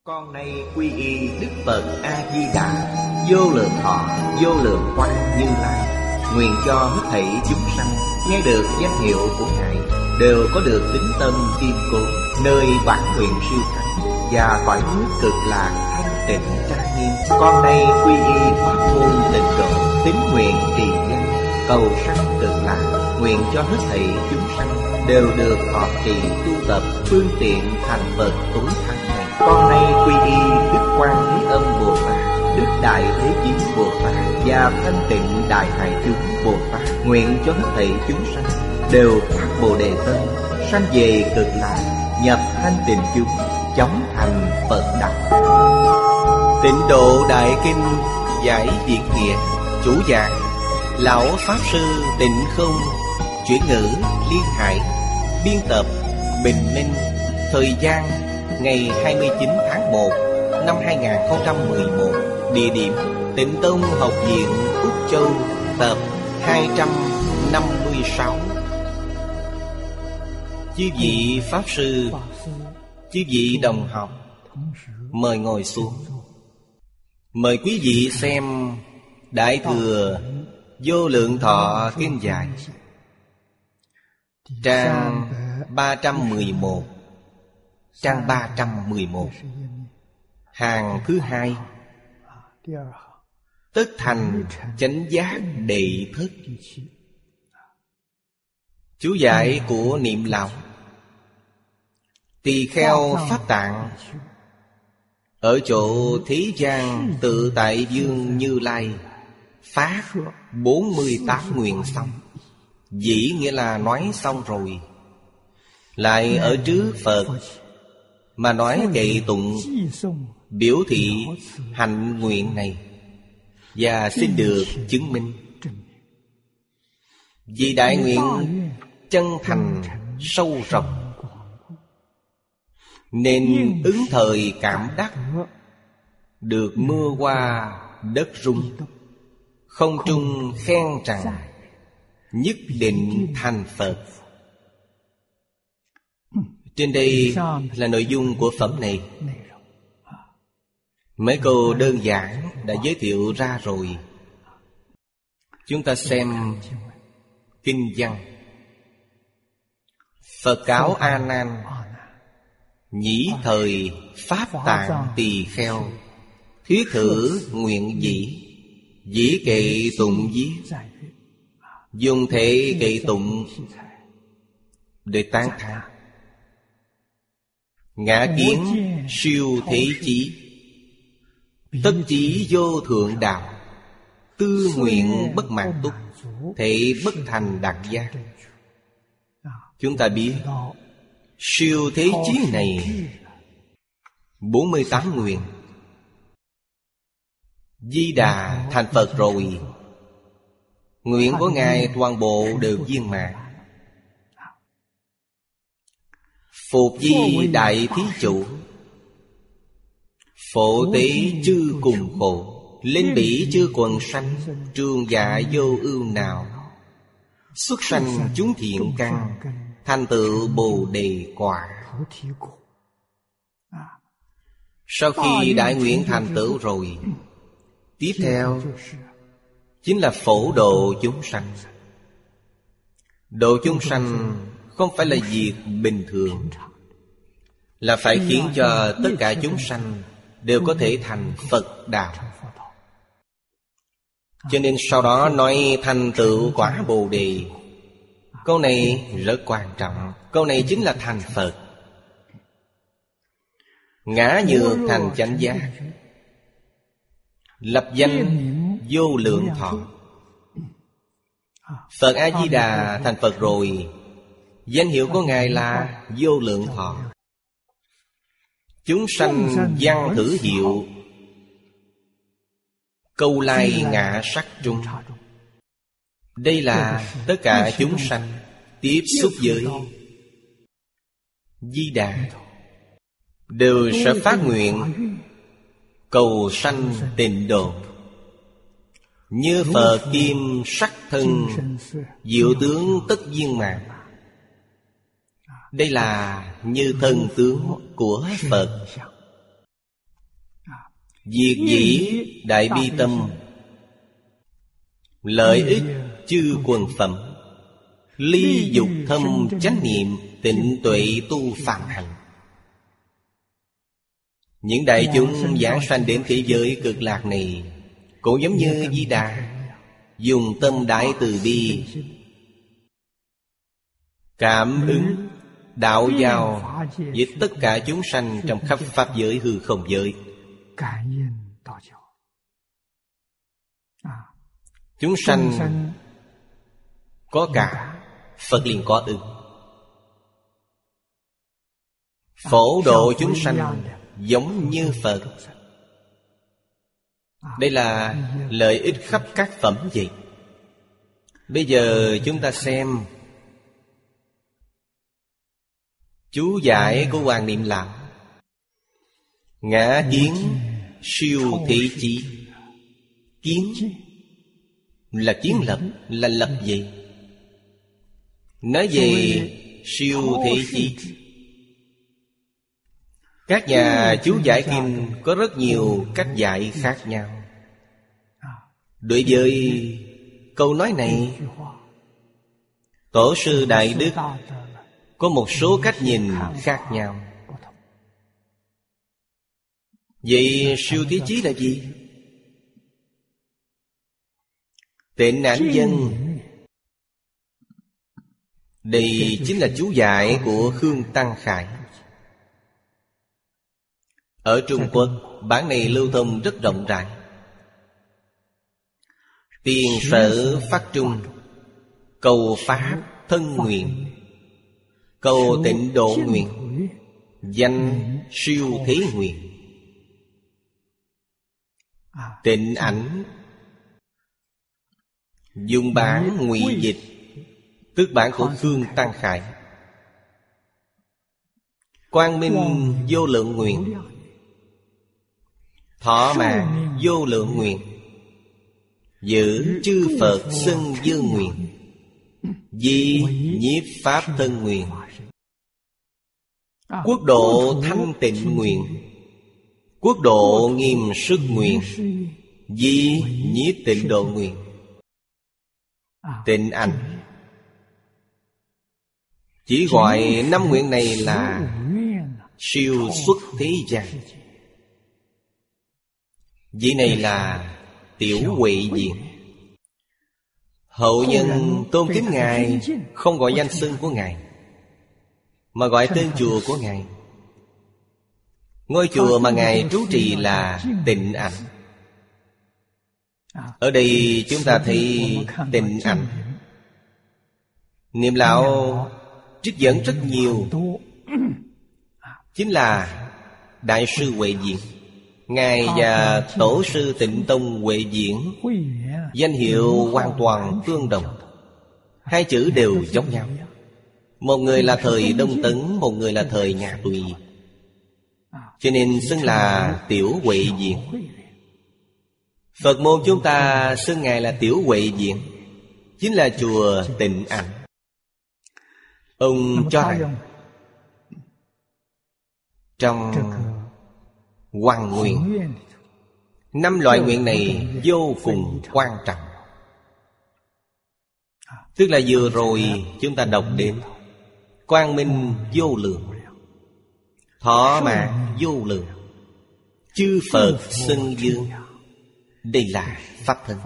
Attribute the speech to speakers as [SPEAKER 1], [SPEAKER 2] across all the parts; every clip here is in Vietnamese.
[SPEAKER 1] Con nay quy y Đức Phật A Di Đà, vô lượng thọ, vô lượng quang Như Lai. Nguyện cho hết thảy chúng sanh nghe được danh hiệu của Ngài đều có được tín tâm kiên cố, nơi bản nguyện siêu thắng và cõi nước cực lạc thanh tịnh trang nghiêm. Con nay quy y pháp môn tịnh độ, tín nguyện trì danh cầu sanh cực lạc. Nguyện cho hết thảy chúng sanh đều được thọ trì tu tập phương tiện thành Phật tối thắng này. Con nay quy y Đức Quan Thế Âm Bồ Tát, Đức Đại Thế Chí Bồ Tát và Thanh Tịnh Đại Hải Chúng Bồ Tát. Nguyện cho hết thảy chúng sanh đều phát Bồ Đề tâm, sanh về cực lạc, nhập thanh tịnh chúng, chóng thành Phật đạo. Tịnh Độ Đại Kinh giải Việt nghĩa. Chủ giảng Lão Pháp Sư Tịnh Không. Chuyển ngữ Liên Hải. Biên tập Bình Minh. Thời gian ngày 29 tháng 1 năm 2011. Địa điểm Tịnh Tông Học viện Úc Châu. Tập 256. Chư vị Pháp Sư, chư vị đồng học, mời ngồi xuống. Mời quý vị xem Đại Thừa Vô Lượng Thọ Kinh Giải, trang 311, trang 311, hàng thứ hai. Tất thành chánh giác đệ thất. Chú giải của Niệm Lão. Tỳ kheo Pháp Tạng ở chỗ thế gian tự tại dương Như Lai phát 48 nguyện xong. Dĩ nghĩa là nói xong rồi, lại ở trước Phật mà nói kệ tụng, biểu thị hạnh nguyện này và xin được chứng minh. Vì đại nguyện chân thành sâu rộng, nên ứng thời cảm đắc, được mưa hoa đất rung, không trung khen rằng nhất định thành Phật. Trên đây là nội dung của phẩm này. Mấy câu đơn giản đã giới thiệu ra rồi. Chúng ta xem kinh văn. Phật cáo A Nan: nhĩ thời Pháp Tạng tỳ kheo, thuyết thử nguyện dĩ, dĩ kệ tụng viết, dùng thể kệ tụng để tán thán. Ngã kiến siêu thế chí, tất chí vô thượng đạo, tư nguyện bất mãn túc, thể bất thành đẳng giác. Chúng ta biết siêu thế chí này 48 nguyện. Di Đà thành Phật rồi, nguyện của Ngài toàn bộ đều viên mãn. Phục Di Đại Thí Chủ, phổ tế chư cùng khổ, linh bỉ chư quần sanh, trường dạ vô ưu nào, xuất sanh chúng thiện căn, thành tựu Bồ Đề quả. Sau khi đại nguyện thành tựu rồi, tiếp theo chính là phổ độ chúng sanh. Độ chúng sanh không phải là việc bình thường, là phải khiến cho tất cả chúng sanh đều có thể thành Phật đạo. Cho nên sau đó nói thành tựu quả Bồ Đề. Câu này rất quan trọng. Câu này chính là thành Phật. Ngã nhược thành chánh giác, lập danh vô lượng thọ. Phật A-di-đà thành Phật rồi, danh hiệu của Ngài là vô lượng thọ. Chúng sanh văn thử hiệu, câu lai ngã sắc trung. Đây là tất cả chúng sanh tiếp xúc với Di Đà đều sẽ phát nguyện cầu sanh tịnh độ. Như Phật kim sắc thân, diệu tướng tất viên mãn. Đây là như thân tướng của Phật. Diệt dĩ đại bi tâm, lợi ích chư quần phẩm, ly dục thâm chánh niệm, tịnh tuệ tu phạm hạnh. Những đại chúng giảng sanh đến thế giới cực lạc này cũng giống như Di Đà, dùng tâm đại từ bi cảm ứng đạo giao với tất cả chúng sanh trong khắp pháp giới hư không giới. Chúng sanh có cả, Phật liền có ứng. Phổ độ chúng sanh giống như Phật. Đây là lợi ích khắp các phẩm vậy. Bây giờ chúng ta xem chú giải của Hoàng Niệm Lão. Ngã kiến siêu thị chí. Kiến là kiến lập, là lập gì? Nói về siêu thị chí, các nhà chú giải kinh có rất nhiều cách giải khác nhau. Đối với câu nói này, Tổ sư Đại Đức có một số cách nhìn khác nhau. Vậy siêu thế chí là gì? Tịnh ảnh dân. Đây chính là chú giải của Khương Tăng Khải. Ở Trung Quốc, bản này lưu thông rất rộng rãi. Tiền sở phát trung, cầu pháp thân nguyện, cầu tịnh độ nguyện, danh siêu thế nguyện. Tịnh ảnh dùng bản ngụy dịch, tức bản của Khương Tăng Khải. Quang minh vô lượng nguyện, thọ mạng vô lượng nguyện, giữ chư Phật xưng dương nguyện, di nhiếp pháp thân nguyện, quốc độ thanh tịnh nguyện, quốc độ nghiêm sức nguyện, di nhiếp tịnh độ nguyện. Tịnh ảnh chỉ gọi 5 nguyện này là siêu xuất thế gian. Vị này là tiểu huệ diện. Hậu nhân tôn kính Ngài không gọi danh xưng của Ngài, mà gọi tên chùa của Ngài. Ngôi chùa mà Ngài trú trì là Tịnh Ảnh. Ở đây chúng ta thấy Tịnh Ảnh. Niệm Lão trích dẫn rất nhiều, chính là Đại sư Huệ Diện. Ngài và Tổ sư Tịnh Tông Huệ Diễn danh hiệu hoàn toàn tương đồng. Hai chữ đều giống nhau. Một người là thời Đông Tấn, một người là thời nhà Tùy, cho nên xưng là Tiểu Huệ Diện. Phật môn chúng ta xưng Ngài là Tiểu Huệ Diện, chính là chùa Tịnh Ảnh. Ông cho rằng trong Hoằng nguyện, 5 loại nguyện này vô cùng quan trọng. Tức là vừa rồi chúng ta đọc đến quang minh vô lượng, thọ mạng vô lượng, chư Phật xưng dương. Đây là pháp thân.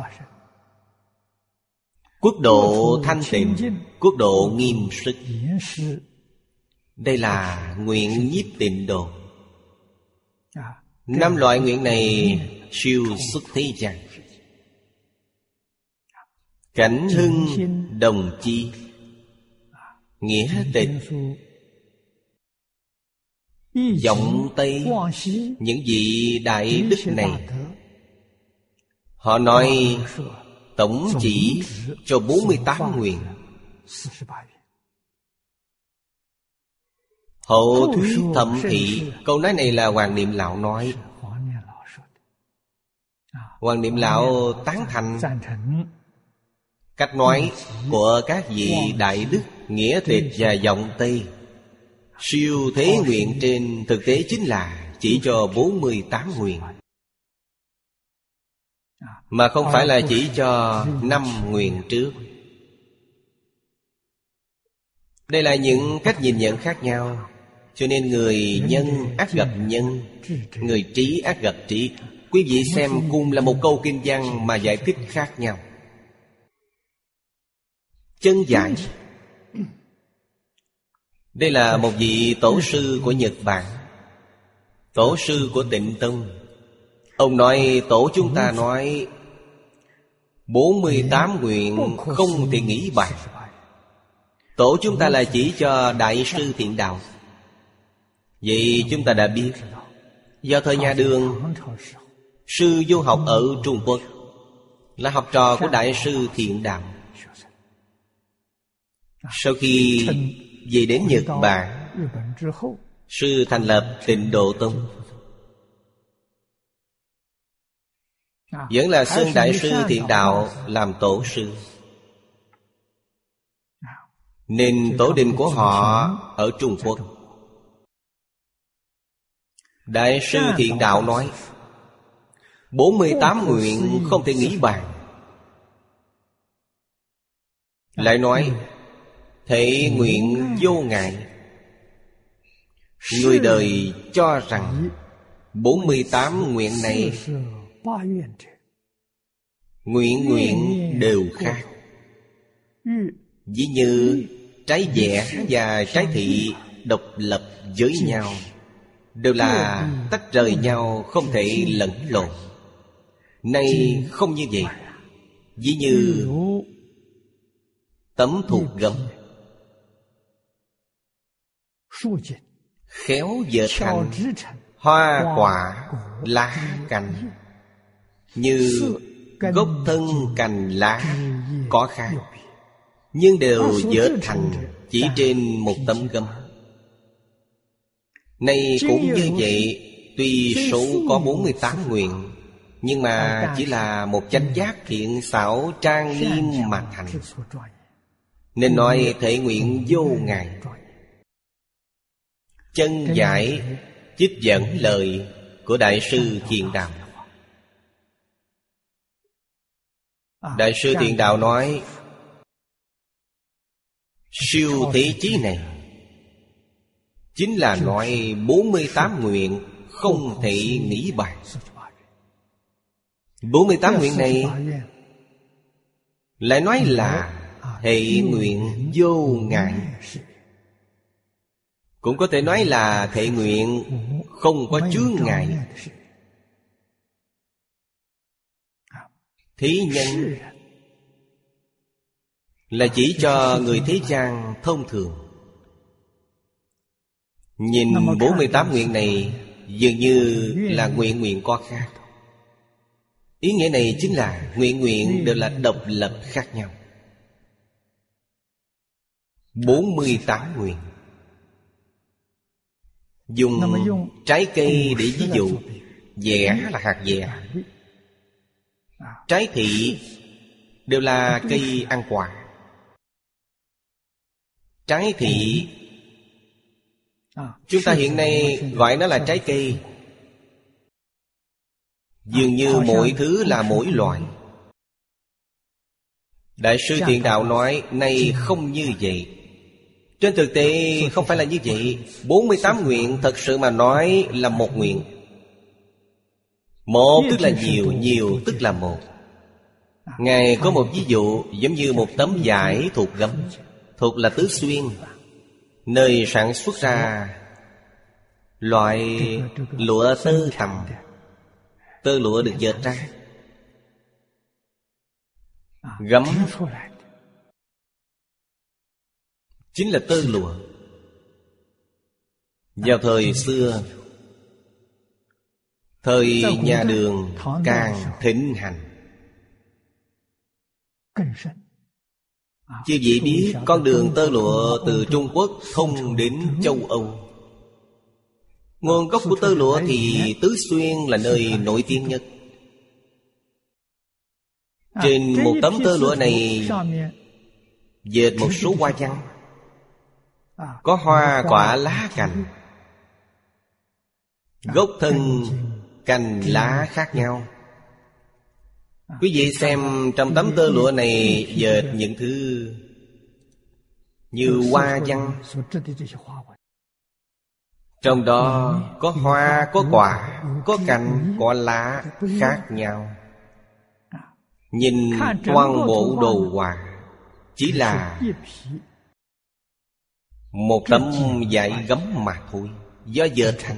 [SPEAKER 1] Quốc độ thanh tịnh, quốc độ nghiêm sức. Đây là nguyện nhiếp tịnh độ. 5 loại nguyện này siêu xuất thế gian. Cảnh hưng đồng chi, nghĩa tịch, vọng tây. Những vị đại đức này họ nói tổng chỉ cho 48 nguyện. Hậu thuyết thẩm thị. Câu nói này là Hoàng Niệm Lão nói. Hoàng Niệm Lão tán thành cách nói của các vị đại đức nghĩa tịch và vọng tây. Siêu thế nguyện trên thực tế chính là chỉ cho 48 nguyện. mà không phải là chỉ cho 5 nguyện trước. Đây là những cách nhìn nhận khác nhau. Cho nên người nhân ắt gặp nhân, người trí ắt gặp trí. Quý vị xem, cùng là một câu kinh văn mà giải thích khác nhau. Chân giải. Đây là một vị tổ sư của Nhật Bản, tổ sư của Tịnh Tông. Ông nói tổ chúng ta nói 48 nguyện không thể nghĩ bàn. Tổ chúng ta là chỉ cho Đại sư Thiện Đạo. Vậy chúng ta đã biết, do thời nhà Đường, sư du học ở Trung Quốc, là học trò của Đại sư Thiện Đạo. Sau khi về đến Nhật Bản, sư thành lập Tịnh Độ Tông. Vẫn là xưng Đại sư Thiện Đạo làm tổ sư. Nên tổ đình của họ ở Trung Quốc. Đại sư Thiện Đạo nói 48 nguyện không thể nghĩ bàn. Lại nói thể nguyện vô ngại. Người đời cho rằng 48 nguyện này nguyện đều khác. Ví như trái vẽ và trái thị độc lập với nhau, đều là tách rời nhau, không thể lẫn lộn. Nay không như vậy. Ví như tấm thuộc gấm, khéo dệt thành hoa quả lá cành, như gốc thân cành lá có khác, nhưng đều dệt thành chỉ trên một tấm gấm. Nay cũng như vậy. Tuy số có 48 nguyện, nhưng mà chỉ là một chánh giác thiện xảo trang nghiêm mà thành. Nên nói thể nguyện vô ngại. Chân giải trích dẫn lời của Đại sư Thiện Đạo. Đại sư Thiện Đạo nói siêu thế chí này chính là nói 48 nguyện không thể nghĩ bàn. 48 nguyện này lại nói là hệ nguyện vô ngại. Cũng có thể nói là thệ nguyện không có chướng ngại. Thí nhân là chỉ cho người thế gian thông thường. Nhìn 48 nguyện này dường như là nguyện có khác. Ý nghĩa này chính là nguyện đều là độc lập khác nhau. 48 nguyện. Dùng trái cây để ví dụ. Dẻ là hạt dẻ, trái thị đều là cây ăn quả. Trái thị chúng ta hiện nay gọi nó là trái cây. Dường như mỗi thứ là mỗi loại. Đại sư Thiện Đạo nói nay không như vậy. Trên thực tế không phải là như vậy. 48 nguyện thật sự mà nói là một nguyện. Một tức là nhiều, nhiều tức là một. Ngài có một ví dụ giống như một tấm vải thuộc gấm. Thuộc là tứ xuyên, nơi sản xuất ra loại lụa tơ tằm. Tơ lụa được dệt ra. Gấm chính là tơ lụa. Vào thời xưa, thời nhà Đường càng thịnh hành. Chứ vị biết con đường tơ lụa từ Trung Quốc thông đến châu Âu. Nguồn gốc của tơ lụa thì Tứ Xuyên là nơi nổi tiếng nhất. Trên một tấm tơ lụa này dệt một số hoa văn, có hoa quả lá cành. Gốc thân cành lá khác nhau. Quý vị xem trong tấm tơ lụa này dệt những thứ như hoa văn. Trong đó có hoa, có quả, có cành, có lá khác nhau. Nhìn toàn bộ đồ họa chỉ là một tấm vải gấm mà thôi, do dệt thành.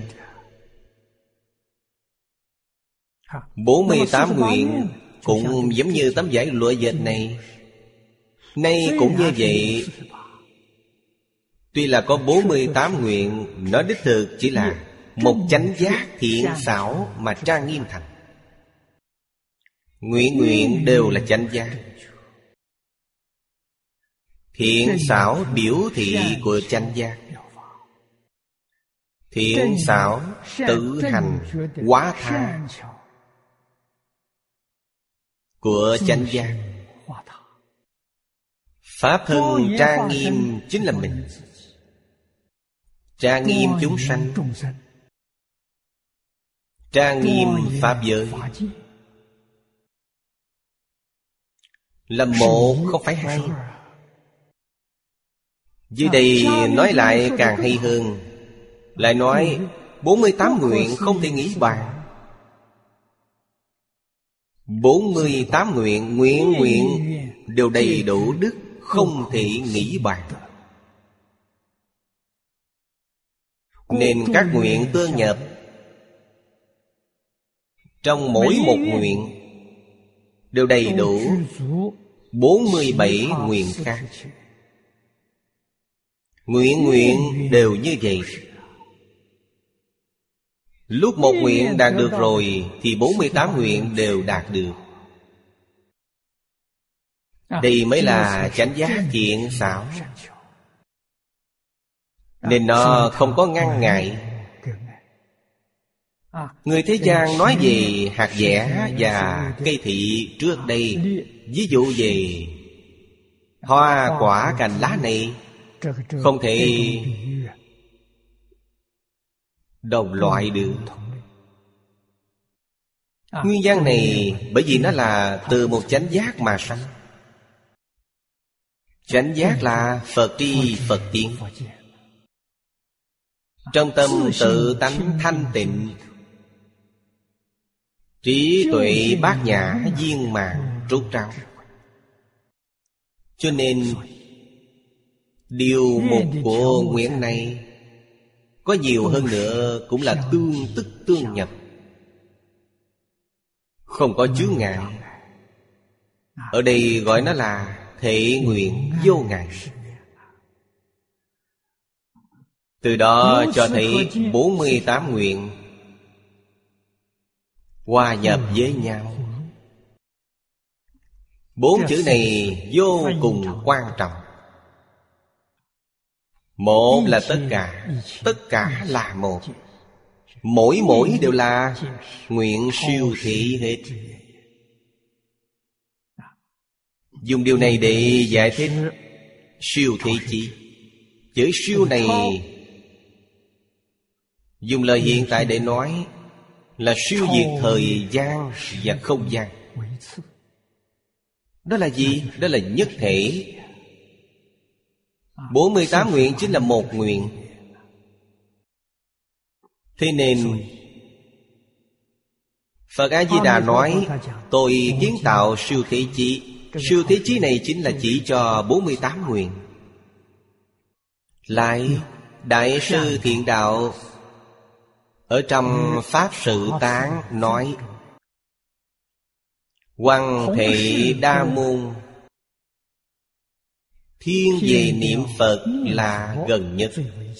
[SPEAKER 1] 48 nguyện cũng giống như tấm vải lụa dệt này. Nay cũng như vậy. Tuy là có 48 nguyện, nó đích thực chỉ là một chánh giác thiện xảo mà trang nghiêm thành. Nguyện đều là chánh giác. Thiện xảo biểu thị của chánh giác. Thiện xảo tự hành hóa tha của chánh giác. Pháp thân trang nghiêm chính là mình, trang nghiêm chúng sanh, trang nghiêm pháp giới. Là một không phải hai. Dưới đây nói lại càng hay hơn. Lại nói 48 nguyện không thể nghĩ bàn. 48 nguyện, nguyện đều đầy đủ đức, không thể nghĩ bàn. Nên các nguyện tương nhập. Trong mỗi một nguyện đều đầy đủ 47 nguyện khác. Nguyện đều như vậy. Lúc một nguyện đạt được rồi thì 48 nguyện đều đạt được. Đây mới là chánh giác thiện xảo. Nên nó không có ngăn ngại. Người thế gian nói về hạt dẻ và cây thị trước đây, ví dụ về hoa quả cành lá này, không thể đồng loại được. Nguyên nhân này bởi vì nó là từ một chánh giác mà sanh. Chánh giác là Phật tri Phật tiến. Trong tâm tự tánh thanh tịnh, trí tuệ bát nhã viên mãn trút trao. Cho nên điều mục của nguyện này có nhiều hơn nữa cũng là tương tức tương nhập, không có chướng ngại. Ở đây gọi nó là thể nguyện vô ngại. Từ đó cho thấy 48 nguyện hòa nhập với nhau. 4 chữ này vô cùng quan trọng. Một là tất cả là một. Mỗi đều là nguyện siêu thị hết. Dùng điều này để giải thích siêu thị chi. Chữ siêu này dùng lời hiện tại để nói là siêu diệt thời gian và không gian. Đó là gì? Đó là nhất thể. 48 nguyện chính là một nguyện. Thế nên Phật A-di-đà nói tôi kiến tạo siêu thế chí. Siêu thế chí này chính là chỉ cho 48 nguyện. Lại Đại sư Thiện Đạo ở trong Pháp Sự Tán nói Hoằng Thị Đa Môn, thiên về niệm Phật là gần nhất.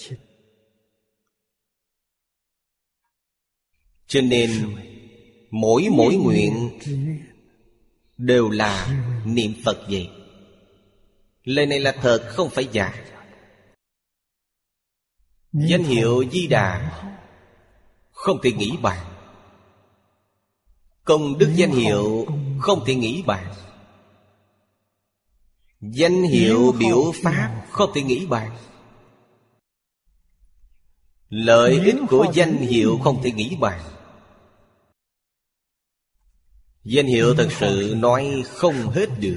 [SPEAKER 1] Cho nên mỗi nguyện đều là niệm Phật vậy. Lời này là thật, không phải giả. Danh hiệu Di Đà không thể nghĩ bàn. Công đức danh hiệu không thể nghĩ bàn. Danh hiệu biểu pháp không thể nghĩ bàn. Lợi ích của danh hiệu không thể nghĩ bàn. Danh hiệu thật sự nói không hết được.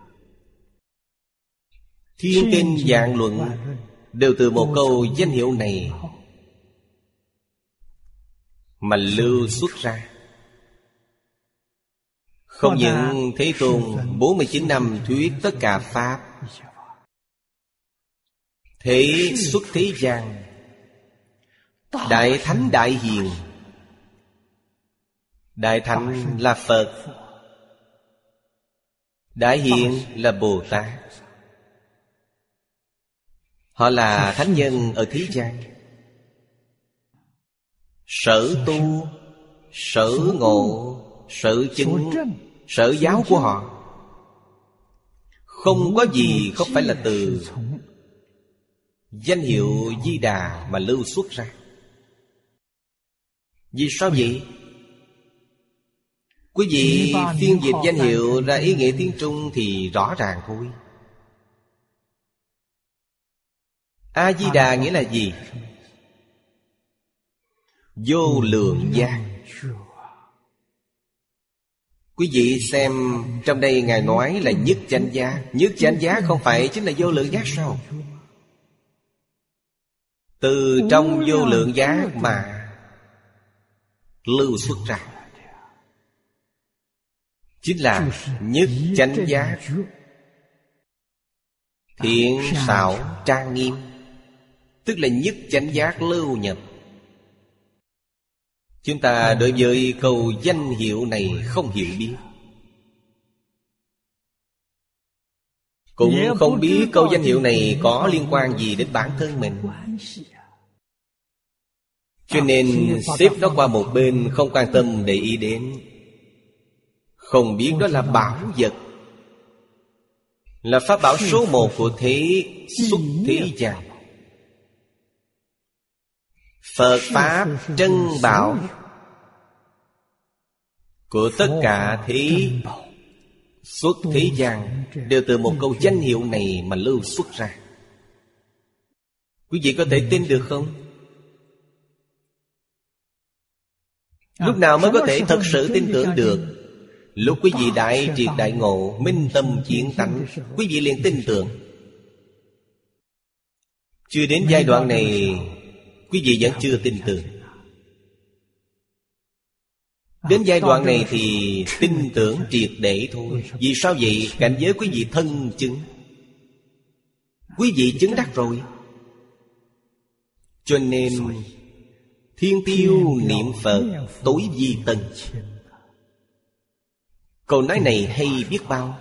[SPEAKER 1] Thiên kinh vạn luận đều từ một câu danh hiệu này mà lưu xuất ra. Không những Thế Tôn 49 năm thuyết tất cả Pháp, thế xuất thế gian, Đại Thánh Đại Hiền. Đại Thánh là Phật, Đại Hiền là Bồ Tát. Họ là thánh nhân ở thế gian. Sở tu, sở ngộ, sở chứng, sở giáo của họ không có gì không phải là từ danh hiệu Di Đà mà lưu xuất ra. Vì sao vậy? Quý vị phiên dịch danh hiệu ra ý nghĩa tiếng Trung thì rõ ràng thôi. A-di-đà nghĩa là gì? Vô lượng giác. Quý vị xem trong đây Ngài nói là nhất chánh giác. Nhất chánh giác không phải chính là vô lượng giác sao? Từ trong vô lượng giác mà lưu xuất ra chính là nhất chánh giác. Thiện xảo trang nghiêm, tức là nhất chánh giác lưu nhập. Chúng ta đối với câu danh hiệu này không hiểu biết, cũng không biết câu danh hiệu này có liên quan gì đến bản thân mình, cho nên xếp nó qua một bên, không quan tâm để ý đến. Không biết đó là bảo vật, là pháp bảo số một của thế xuất thế gian. Phật Pháp trân bảo của tất cả thế xuất thế gian đều từ một câu danh hiệu này mà lưu xuất ra. Quý vị có thể tin được không? Lúc nào mới có thể thật sự tin tưởng được? Lúc quý vị đại triệt đại ngộ, minh tâm kiến tánh, quý vị liền tin tưởng. Chưa đến giai đoạn này, quý vị vẫn chưa tin tưởng. Đến giai đoạn này thì tin tưởng triệt để thôi. Vì sao vậy? Cảnh giới quý vị thân chứng, quý vị chứng đắc rồi. Cho nên thiên tiêu niệm Phật tối vi tân. Câu nói này hay biết bao.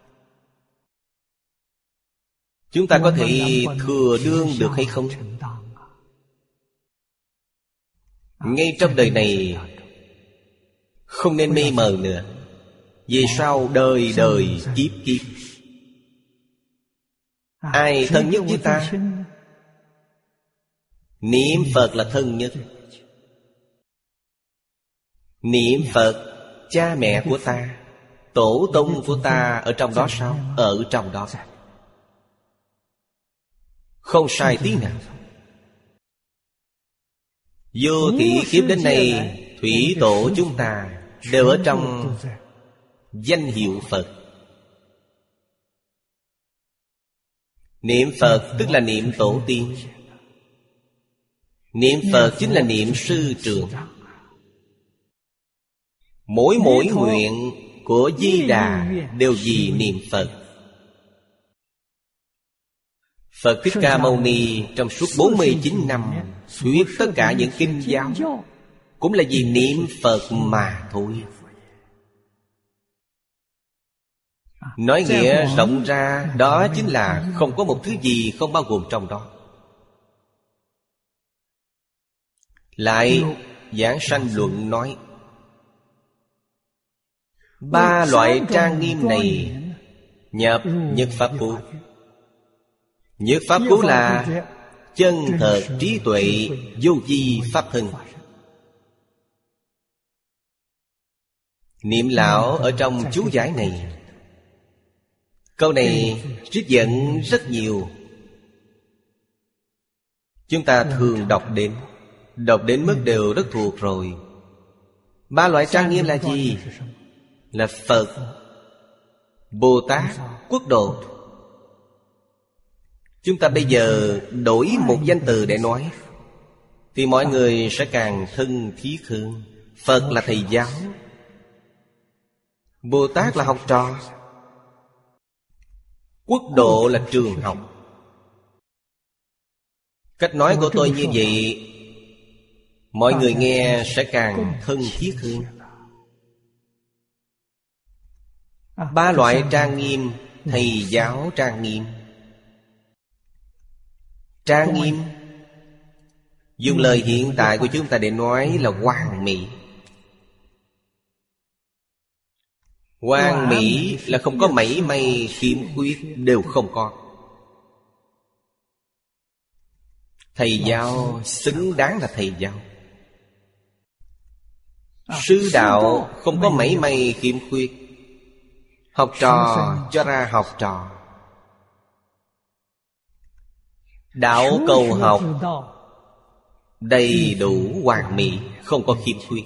[SPEAKER 1] Chúng ta có thể thừa đương được hay không? Ngay trong đời này không nên mê mờ nữa. Vì sao đời đời kiếp kiếp ai thân nhất với ta? Niệm Phật là thân nhất. Niệm Phật cha mẹ của ta, tổ tông của ta ở trong đó sao? Ở trong đó, không sai tí nào. Vô thị kiếp đến nay, thủy tổ chúng ta đều ở trong danh hiệu Phật. Niệm Phật tức là niệm tổ tiên. Niệm Phật chính là niệm sư trưởng. Mỗi nguyện của Di Đà đều vì niệm Phật. Phật Thích Ca Mâu Ni trong suốt 49 năm thuyết tất cả những kinh giáo cũng là vì niệm Phật mà thôi. Nói nghĩa rộng ra, đó chính là không có một thứ gì không bao gồm trong đó. Lại Giảng Sanh Luận nói, ba loại trang nghiêm này nhập nhất pháp cú. Nhất pháp cú là chân thật trí tuệ vô vi pháp thân. Niệm lão ở trong chú giải này, câu này trích dẫn rất nhiều. Chúng ta thường đọc đến mức đều rất thuộc rồi. Ba loại trang nghiêm là gì? là Phật, Bồ Tát, Quốc Độ. Chúng ta bây giờ đổi một danh từ để nói thì mọi người sẽ càng thân thiết hơn. Phật là thầy giáo, Bồ Tát là học trò, Quốc Độ là trường học. Cách nói của tôi như vậy, mọi người nghe sẽ càng thân thiết hơn. Ba loại trang nghiêm: thầy giáo trang nghiêm. Trang nghiêm dùng lời hiện tại của chúng ta để nói là hoàn mỹ. Hoàn mỹ là không có mảy may khiếm khuyết, đều không có. Thầy giáo xứng đáng là thầy giáo. Sư đạo không có mảy may khiếm khuyết. Học trò cho ra học trò. Đạo cầu học đầy đủ hoàn mỹ, không có khiếm khuyết.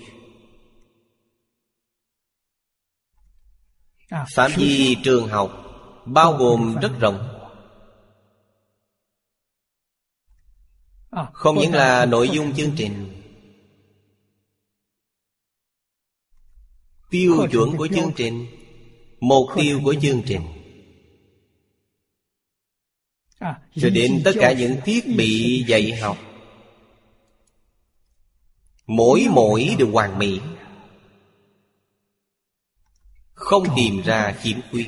[SPEAKER 1] Phạm vi trường học bao gồm rất rộng. Không những là nội dung chương trình, tiêu chuẩn của chương trình, mục tiêu của chương trình, cho đến tất cả những thiết bị dạy học, mỗi đều hoàn mỹ, không tìm ra khiếm khuyết.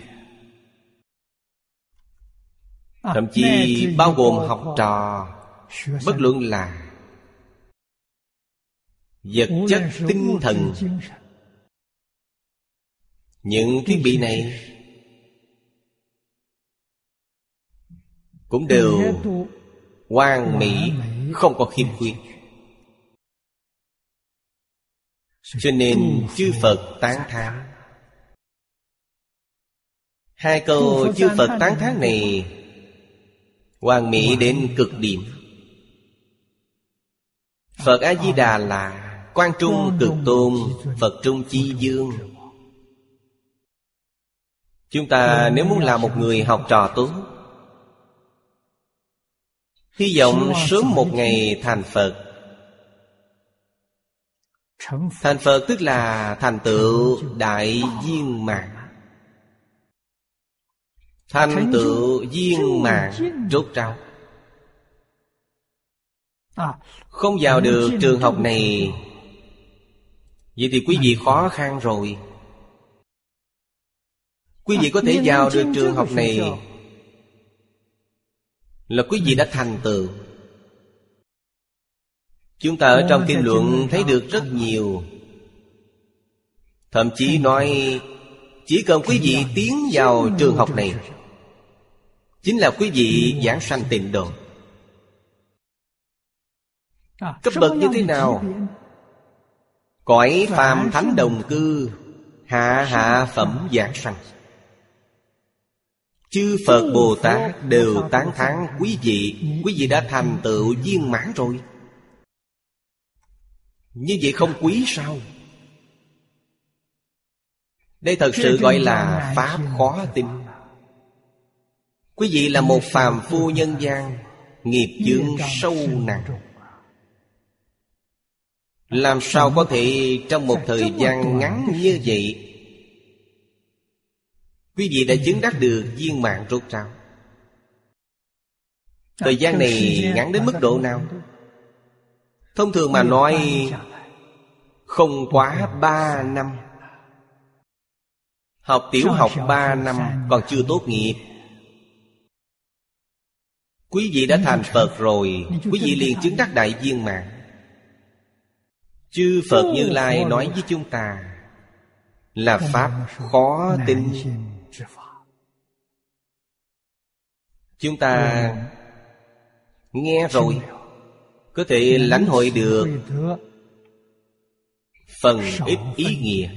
[SPEAKER 1] Thậm chí bao gồm học trò, bất luận là vật chất, tinh thần. Những thiết bị này cũng đều hoàn mỹ, không có khiếm khuyết. Cho nên chư Phật tán thán. Hai câu chư Phật tán thán này hoàn mỹ đến cực điểm. Phật A-di-đà là Quan Trung Cực Tôn, Phật Trung Chi Dương. Chúng ta nếu muốn làm một người học trò tốt, hy vọng sớm một ngày thành Phật. Thành Phật tức là thành tựu đại viên mãn. Thành tựu viên mãn rốt ráo. Không vào được trường học này, vậy thì quý vị khó khăn rồi. Quý vị có thể vào được trường học này là quý vị đã thành tựu. Chúng ta ở trong kinh luận thấy được rất nhiều. Thậm chí nói chỉ cần quý vị tiến vào trường học này, chính là quý vị giảng sanh tịnh độ. Cấp bậc như thế nào? Cõi phàm thánh đồng cư, hạ phẩm giảng sanh. Chư Phật Bồ Tát đều tán thán quý vị đã thành tựu viên mãn rồi. Như vậy không quý sao? Đây thật sự gọi là pháp khó tin. Quý vị là một phàm phu nhân gian, nghiệp chướng sâu nặng, làm sao có thể trong một thời gian ngắn như vậy quý vị đã chứng đắc được viên mãn rốt ráo? Thời gian này ngắn đến mức độ nào? Thông thường mà nói không quá 3 năm. Học tiểu học 3 năm còn chưa tốt nghiệp, quý vị đã thành Phật rồi, quý vị liền chứng đắc đại viên mãn. Chư Phật Như Lai nói với chúng ta là pháp khó tin. Chúng ta nghe rồi có thể lãnh hội được phần ít ý nghĩa.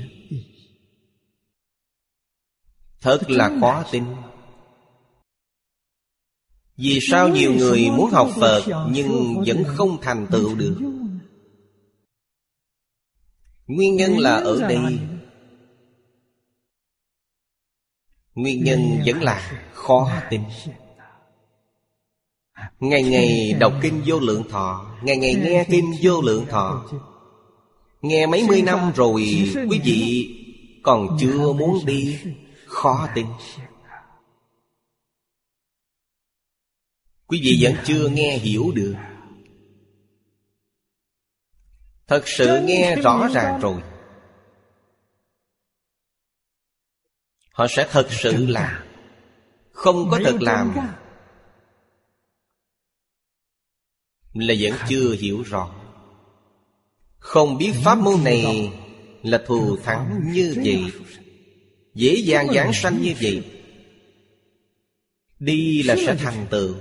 [SPEAKER 1] Thật là khó tin. Vì sao nhiều người muốn học Phật nhưng vẫn không thành tựu được? Nguyên nhân là ở đây. Nguyên nhân vẫn là khó tin. Ngày ngày đọc kinh Vô Lượng Thọ, ngày ngày nghe kinh Vô Lượng Thọ, nghe mấy mươi năm rồi, quý vị còn chưa muốn đi, khó tin. Quý vị vẫn chưa nghe hiểu được. Thật sự nghe rõ ràng rồi, họ sẽ thật sự làm. Không có thật làm là vẫn chưa hiểu rõ. Không biết pháp môn này là thù thắng như vậy, dễ dàng giảng sanh như vậy, đi là sẽ thành tựu.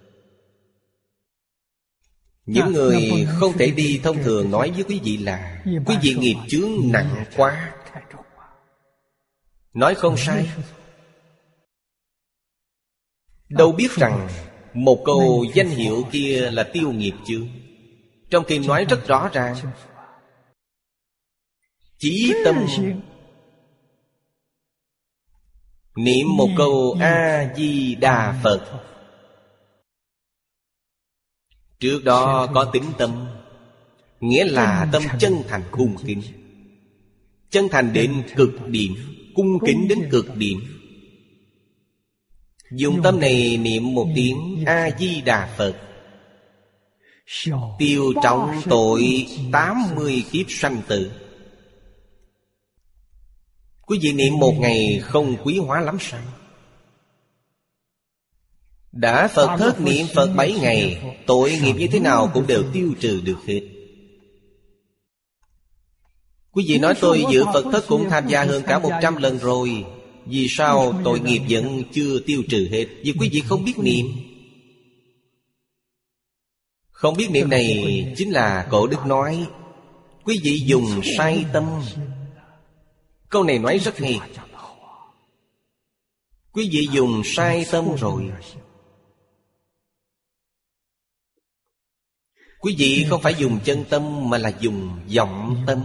[SPEAKER 1] Những người không thể đi thông thường nói với quý vị là quý vị nghiệp chướng nặng quá. Nói không sai. Đâu biết rằng một câu danh hiệu kia là tiêu nghiệp chướng. Trong kinh nói rất rõ ràng. Chí tâm niệm một câu A-di-đà Phật, trước đó có tín tâm, nghĩa là tâm chân thành cung kính. Chân thành đến cực điểm, cung kính đến cực điểm. Dùng tâm này niệm một tiếng A-di-đà Phật, tiêu trọng tội 80 kiếp sanh tử. Quý vị niệm một ngày không quý hóa lắm sao? Đã Phật thất niệm Phật 7 ngày, tội nghiệp như thế nào cũng đều tiêu trừ được hết. Quý vị nói tôi dự Phật thất cũng tham gia hơn cả 100 lần rồi, vì sao tội nghiệp vẫn chưa tiêu trừ hết? Vì quý vị không biết niệm. Không biết niệm này chính là Cổ Đức nói quý vị dùng sai tâm. Câu này nói rất hay. Quý vị dùng sai tâm rồi. Quý vị không phải dùng chân tâm mà là dùng vọng tâm.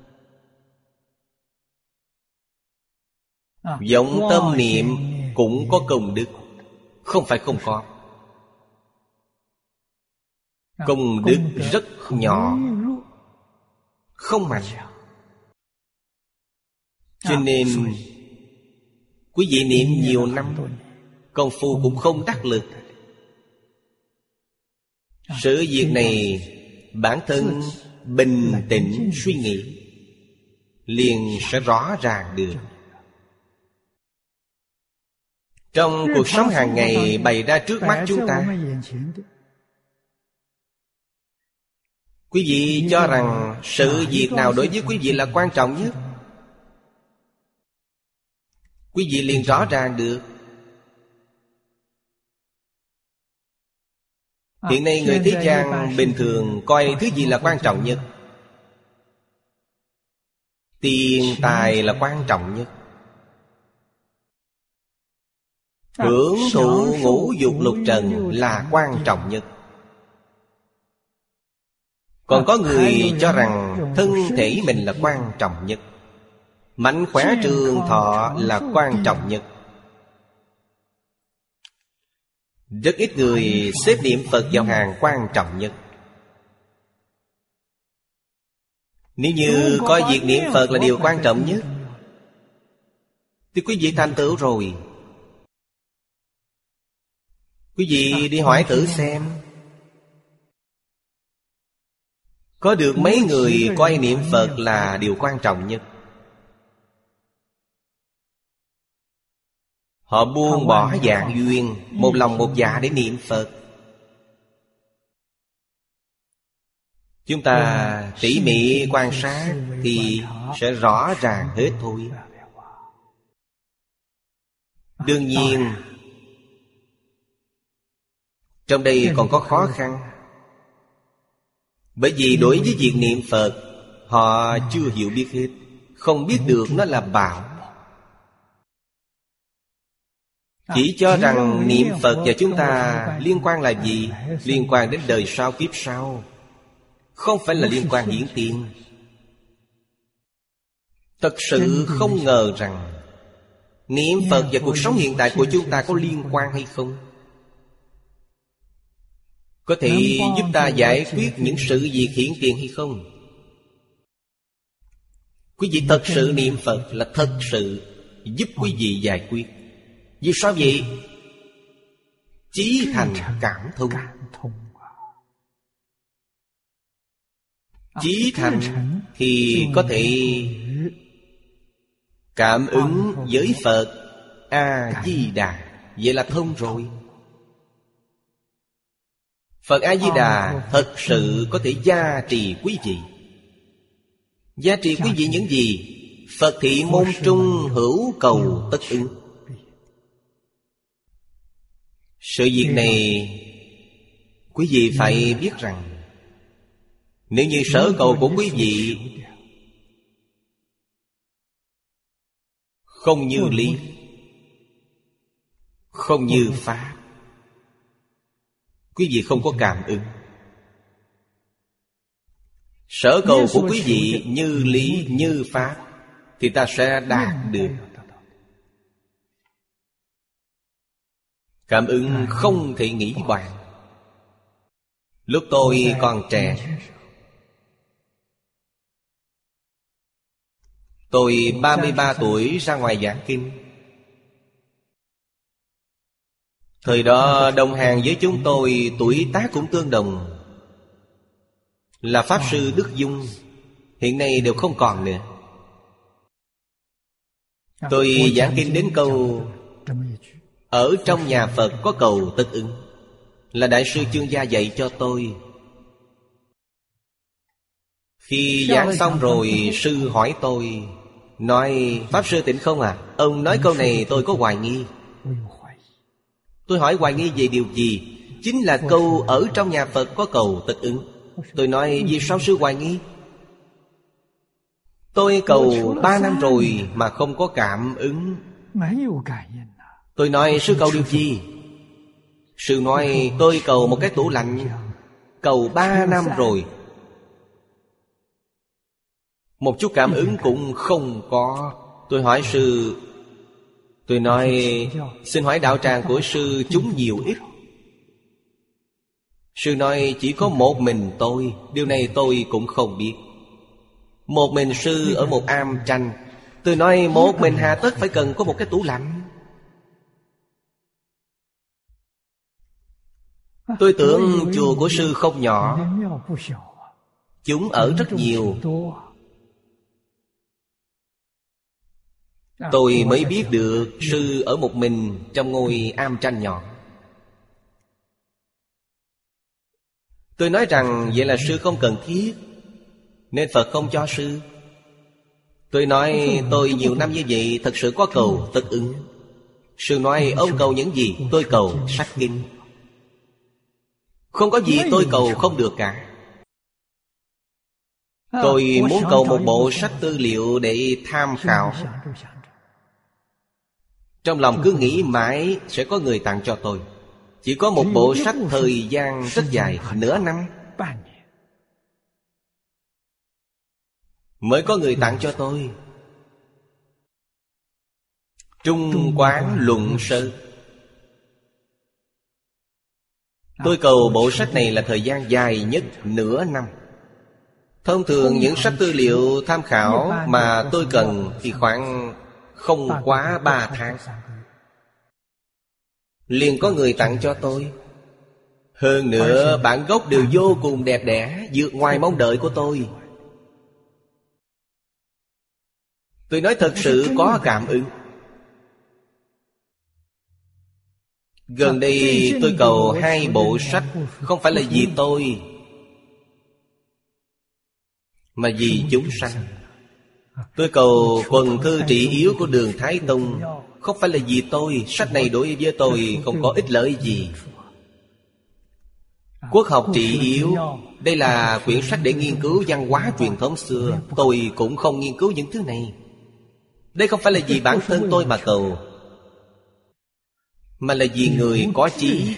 [SPEAKER 1] Vọng tâm niệm cũng có công đức, không phải không có. Công đức rất nhỏ, không mạnh. Cho nên quý vị niệm nhiều năm, công phu cũng không đắc lực. Sự việc này bản thân bình tĩnh suy nghĩ liền sẽ rõ ràng được. Trong cuộc sống hàng ngày bày ra trước mắt chúng ta, quý vị cho rằng sự việc nào đối với quý vị là quan trọng nhất, quý vị liền rõ ràng được. Hiện nay người thế gian bình thường coi thứ gì là quan trọng nhất? Tiền tài là quan trọng nhất. Hưởng thụ ngũ dục lục trần là quan trọng nhất. Còn có người cho rằng thân thể mình là quan trọng nhất, mạnh khỏe trường thọ là quan trọng nhất. Rất ít người xếp niệm Phật vào hàng quan trọng nhất. Nếu như coi việc niệm Phật là điều quan trọng nhất thì quý vị thành tựu rồi. Quý vị đi hỏi thử xem, có được mấy người coi niệm Phật là điều quan trọng nhất? Họ buông bỏ dạng duyên, một lòng một dạ để niệm Phật. Chúng ta tỉ mỉ quan sát thì sẽ rõ ràng hết thôi. Đương nhiên trong đây còn có khó khăn. Bởi vì đối với việc niệm Phật, họ chưa hiểu biết hết, không biết được nó là bảo. Chỉ cho rằng niệm Phật và chúng ta liên quan là gì? Liên quan đến đời sau kiếp sau, không phải là liên quan hiển tiền. Thật sự không ngờ rằng Niệm Phật và cuộc sống hiện tại của chúng ta có liên quan hay không? Có thể giúp ta giải quyết những sự việc hiện tiền hay không? Quý vị thật sự niệm Phật là thật sự giúp quý vị giải quyết. Vì sao vậy? Chí thành cảm thông. Chí thành thì có thể cảm ứng với Phật A-di-đà. Vậy là thông rồi. Phật A-di-đà thật sự có thể gia trì quý vị. Gia trì quý vị những gì? Phật thị môn trung hữu cầu tất ứng. Sự việc này quý vị phải biết rằng, nếu như sở cầu của quý vị không như lý, không như pháp, quý vị không có cảm ứng. Sở cầu của quý vị như lý, như pháp, thì ta sẽ đạt được. Cảm ứng không thể nghĩ bàn. Lúc tôi còn trẻ, tôi 33 tuổi ra ngoài giảng kinh. Thời đó đồng hàng với chúng tôi tuổi tác cũng tương đồng, là Pháp Sư Đức Dung. Hiện nay đều không còn nữa. Tôi giảng kinh đến câu ở trong nhà Phật có cầu tất ứng, là Đại sư Chương Gia dạy cho tôi. Khi giảng xong rồi, sư hỏi tôi, nói: Pháp Sư Tịnh Không à, ông nói câu này tôi có hoài nghi. Tôi hỏi hoài nghi về điều gì? Chính là câu ở trong nhà Phật có cầu tất ứng. Tôi nói: vì sao sư hoài nghi? Tôi cầu 3 năm rồi mà không có cảm ứng. Tôi nói: sư cầu điều gì? Sư nói: tôi cầu một cái tủ lạnh, cầu 3 năm rồi, một chút cảm ứng cũng không có. Tôi hỏi sư, tôi nói: xin hỏi đạo tràng của sư chúng nhiều ít? Sư nói: chỉ có một mình tôi. Điều này tôi cũng không biết. Một mình sư ở một am tranh. Tôi nói: một mình hà tất phải cần có một cái tủ lạnh? Tôi tưởng chùa của sư không nhỏ, chúng ở rất nhiều. Tôi mới biết được sư ở một mình trong ngôi am tranh nhỏ. Tôi nói rằng vậy là sư không cần thiết, nên Phật không cho sư. Tôi nói: tôi nhiều năm như vậy thật sự có cầu tất ứng. Sư nói: ông cầu những gì? Tôi cầu sách kinh. Không có gì tôi cầu không được cả. Tôi muốn cầu một bộ sách tư liệu để tham khảo. Trong lòng cứ nghĩ mãi sẽ có người tặng cho tôi. Chỉ có một bộ sách thời gian rất dài, nửa năm mới có người tặng cho tôi. Trung Quán Luận Sơ. Tôi cầu bộ sách này là thời gian dài nhất, nửa năm. Thông thường những sách tư liệu tham khảo mà tôi cần thì khoảng không quá 3 tháng liền có người tặng cho tôi. Hơn nữa bản gốc đều vô cùng đẹp đẽ, vượt ngoài mong đợi của tôi. Tôi nói thật sự có cảm ứng. Gần đây tôi cầu 2 bộ sách, không phải là vì tôi, mà vì chúng sanh. Tôi cầu quần thư trị yếu của Đường Thái Tông, không phải là vì tôi. Sách này đối với tôi không có ích lợi gì. Quốc học trị yếu, đây là quyển sách để nghiên cứu văn hóa truyền thống xưa. Tôi cũng không nghiên cứu những thứ này. Đây không phải là vì bản thân tôi mà cầu, mà là vì người có chí.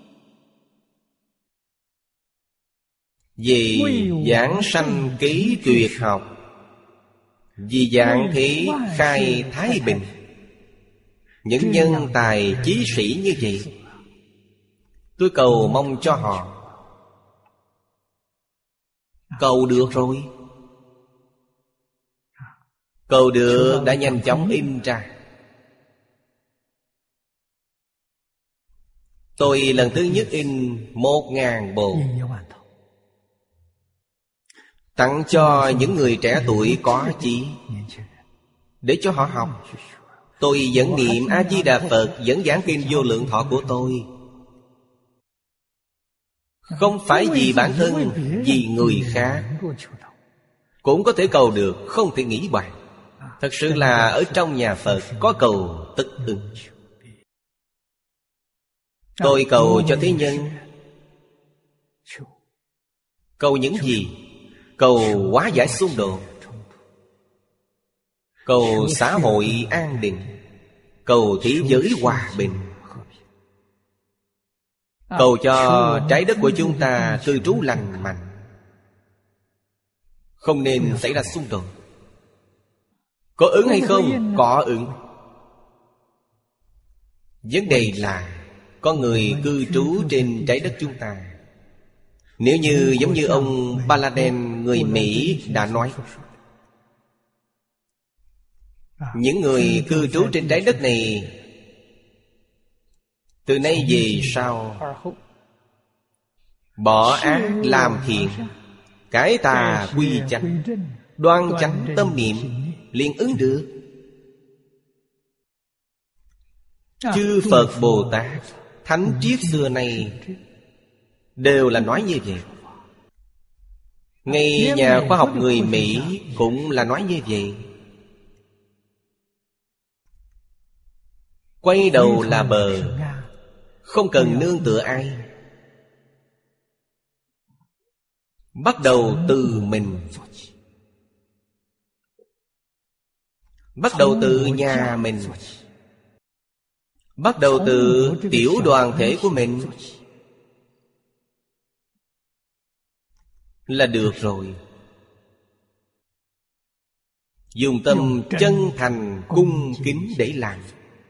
[SPEAKER 1] Vì giảng sanh ký tuyệt học, vì dạng thế khai thái bình. những nhân tài chí sĩ như vậy. Tôi cầu mong cho họ. Cầu được rồi. Cầu được đã nhanh chóng in ra. Tôi lần thứ nhất in 1000 bộ, tặng cho những người trẻ tuổi có chí, để cho họ học. Tôi vẫn niệm A-di-đà Phật, vẫn giảng kinh Vô Lượng Thọ của tôi. Không phải vì bản thân, vì người khác cũng có thể cầu được, không thể nghĩ bàn. Thật sự là ở trong nhà Phật có cầu tức ứng. Tôi cầu cho thế nhân. Cầu những gì? Cầu hóa giải xung đột, cầu xã hội an định, cầu thế giới hòa bình, cầu cho trái đất của chúng ta cư trú lành mạnh, không nên xảy ra xung đột. Có ứng hay không? Có ứng. Vấn đề là con người cư trú trên trái đất chúng ta. Nếu như giống như ông Paladin người Mỹ đã nói, những người cư trú trên trái đất này từ nay về sau bỏ ác làm thiện, cải tà quy chánh, đoan chánh tâm niệm, liền ứng được. Chư Phật Bồ Tát, Thánh triết xưa nay đều là nói như vậy. Ngay nhà khoa học người Mỹ cũng là nói như vậy. Quay đầu là bờ, không cần nương tựa ai. Bắt đầu từ mình, bắt đầu từ nhà mình, bắt đầu từ tiểu đoàn thể của mình là được rồi. Dùng tâm chân thành cung kính để làm.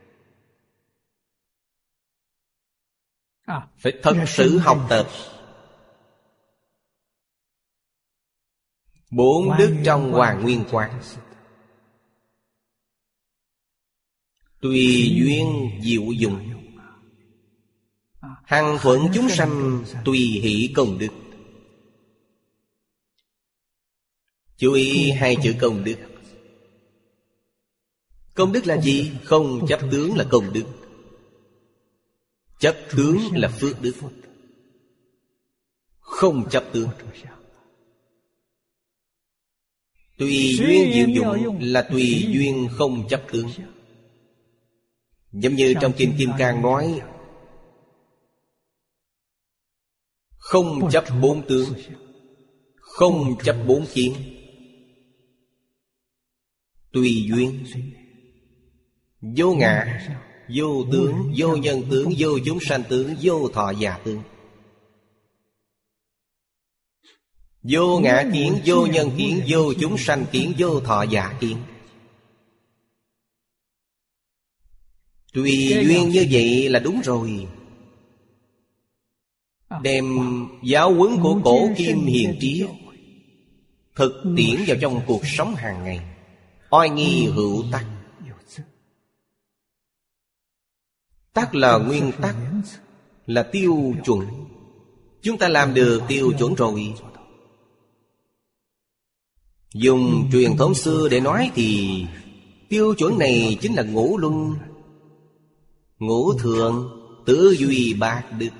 [SPEAKER 1] Phải thật sự học tập 4 đức trong Hoàng Nguyên Quán. Tùy duyên diệu dụng, hằng thuận chúng sanh, tùy hỷ công đức. Chú ý 2 chữ công đức. Công đức là gì? Không chấp tướng là công đức, chấp tướng là phước đức. Không chấp tướng. Tùy duyên diệu dụng là tùy duyên không chấp tướng. Giống như trong Kinh Kim Cang nói, không chấp 4 tướng, không chấp 4 kiến, tùy duyên, vô ngã, vô tướng, vô nhân tướng, vô chúng sanh tướng, vô thọ già tướng. Vô ngã kiến, vô nhân kiến, vô chúng sanh kiến, vô thọ già kiến. Tùy duyên như vậy là đúng rồi. Đem giáo huấn của cổ kim hiền triết thực tiễn vào trong cuộc sống hàng ngày. Oai nghi hữu tắc. Tắc là nguyên tắc, là tiêu chuẩn. Chúng ta làm được tiêu chuẩn rồi. Dùng truyền thống xưa để nói thì tiêu chuẩn này chính là ngũ luân, ngũ thượng, tứ duy bát đức.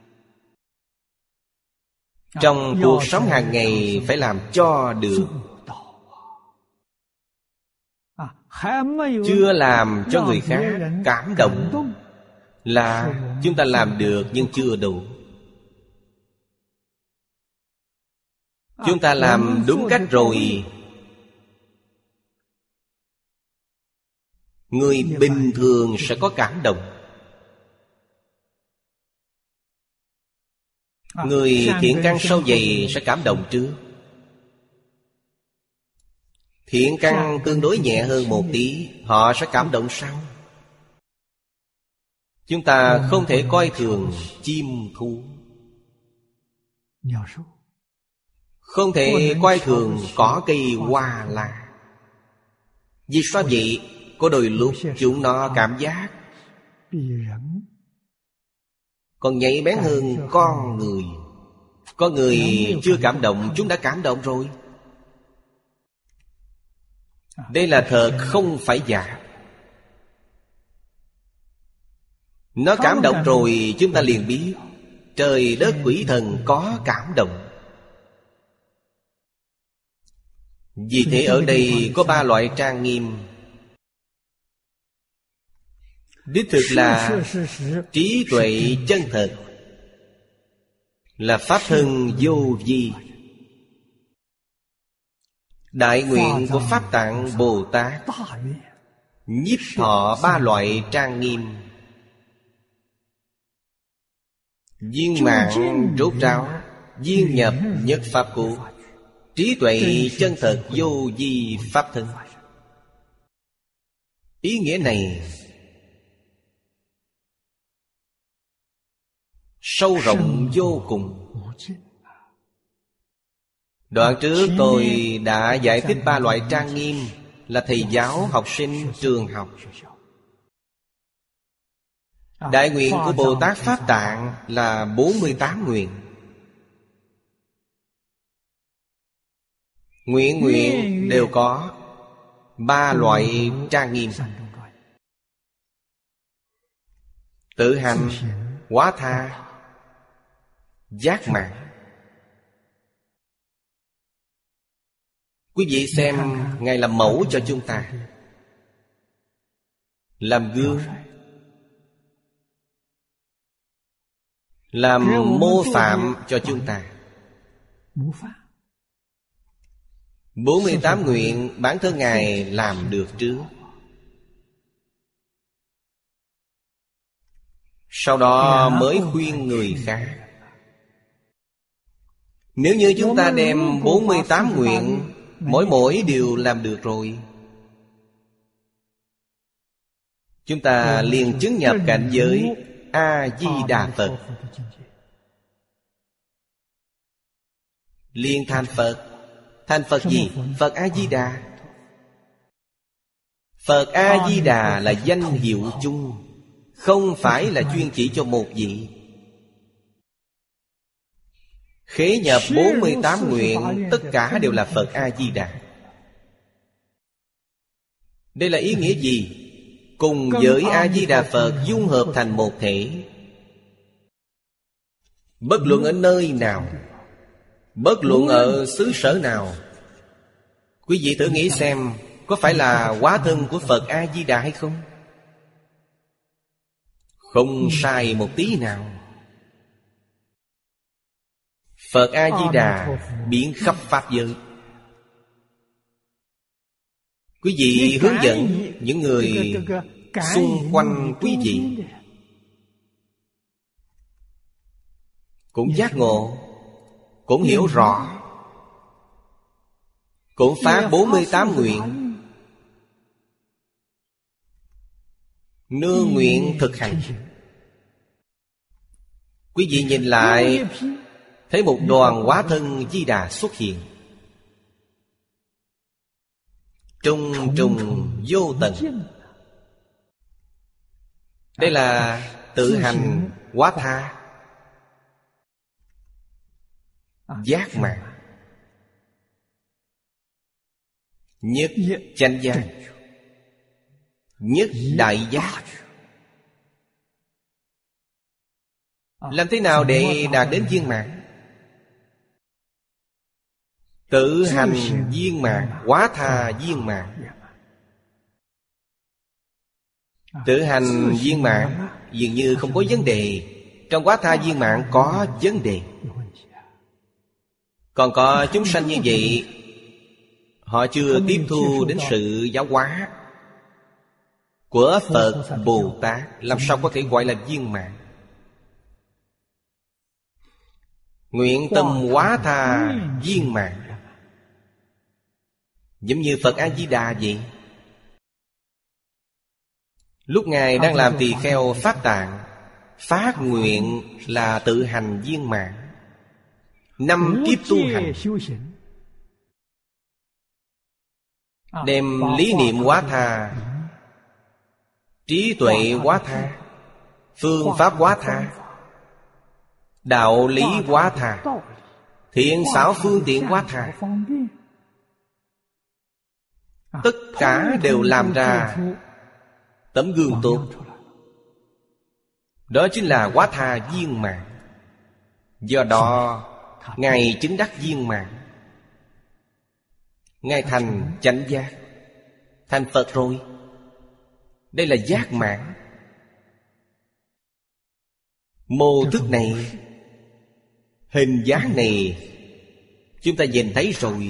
[SPEAKER 1] Trong cuộc sống hàng ngày phải làm cho được. Chưa làm cho người khác cảm động là chúng ta làm được nhưng chưa đủ. Chúng ta làm đúng cách rồi, người bình thường sẽ có cảm động. Người thiện căn sâu dày sẽ cảm động trước. Thiện căn tương đối nhẹ hơn một tí, họ sẽ cảm động sau. Chúng ta không thể coi thường chim thú, không thể coi thường cỏ cây hoa lá. Vì sao vậy? Có đôi lúc chúng nó cảm giác còn nhạy bén hơn con người. Con người chưa cảm động, chúng đã cảm động rồi. Đây là thật, không phải giả. Nó cảm động rồi, chúng ta liền biết trời đất quỷ thần có cảm động. Vì thế ở đây có 3 loại trang nghiêm. Đích thực là trí tuệ chân thật, là pháp thân vô vi. Đại nguyện của Pháp Tạng Bồ Tát nhiếp thọ 3 loại trang nghiêm. Viên mãn rốt ráo, viên nhập nhất pháp cụ, trí tuệ chân thật vô vi pháp thân. Ý nghĩa này sâu rộng vô cùng. Đoạn trước tôi đã giải thích 3 loại trang nghiêm là thầy giáo, học sinh, trường học. Đại nguyện của Bồ Tát Pháp Tạng là 48 nguyện. Nguyện đều có 3 loại trang nghiêm: tự hành, hóa tha, giác mãn. Quý vị xem, Ngài làm mẫu cho chúng ta, làm gương, làm mô phạm cho chúng ta. 48 nguyện bản thân Ngài làm được trước, sau đó mới khuyên người khác. Nếu như chúng ta đem 48 nguyện mỗi đều làm được rồi, chúng ta liền chứng nhập cảnh giới A-di-đà Phật, liền thành Phật. Thành Phật gì? Phật A-di-đà. Phật A-di-đà là danh hiệu chung, không phải là chuyên chỉ cho một vị. Khế nhập 48 nguyện, tất cả đều là Phật A-di-đà. Đây là ý nghĩa gì? Cùng với A-di-đà Phật dung hợp thành một thể. Bất luận ở nơi nào, bất luận ở xứ sở nào, quý vị thử nghĩ xem, có phải là hóa thân của Phật A-di-đà hay không? Không sai một tí nào. Phật A-di-đà biến khắp pháp giới. Quý vị hướng dẫn những người xung quanh quý vị cũng giác ngộ, cũng hiểu rõ, cũng phá 48 nguyện, nương nguyện thực hành. Quý vị nhìn lại, thấy một đoàn hóa thân Di Đà xuất hiện, trùng trùng vô tận. Đây là tự hành hóa tha, giác mạng, nhất chánh giác, nhất đại giác. Làm thế nào để đạt đến viên mãn? Tự hành viên mãn, hóa tha viên mãn. Tự hành viên mãn dường như không có vấn đề, trong hóa tha viên mãn có vấn đề. Còn có chúng sanh như vậy, họ chưa tiếp thu đến sự giáo hóa của Phật Bồ Tát, làm sao có thể gọi là viên mãn? Nguyện tâm hóa tha viên mãn, giống như Phật A-di-đà vậy. Lúc Ngài đang làm tỳ kheo Pháp Tạng, phát nguyện là tự hành viên mãn. 5 kiếp tu hành, đem lý niệm quá tha, trí tuệ quá tha, phương pháp quá tha, đạo lý quá tha, thiện xảo phương tiện quá tha, tất cả đều làm ra tấm gương tốt. Đó chính là quá tha viên mãn. Do đó Ngài chứng đắc viên mãn. Ngài thành chánh giác, thành Phật rồi. Đây là giác mãn. Mô thức này, hình dáng này chúng ta nhìn thấy rồi.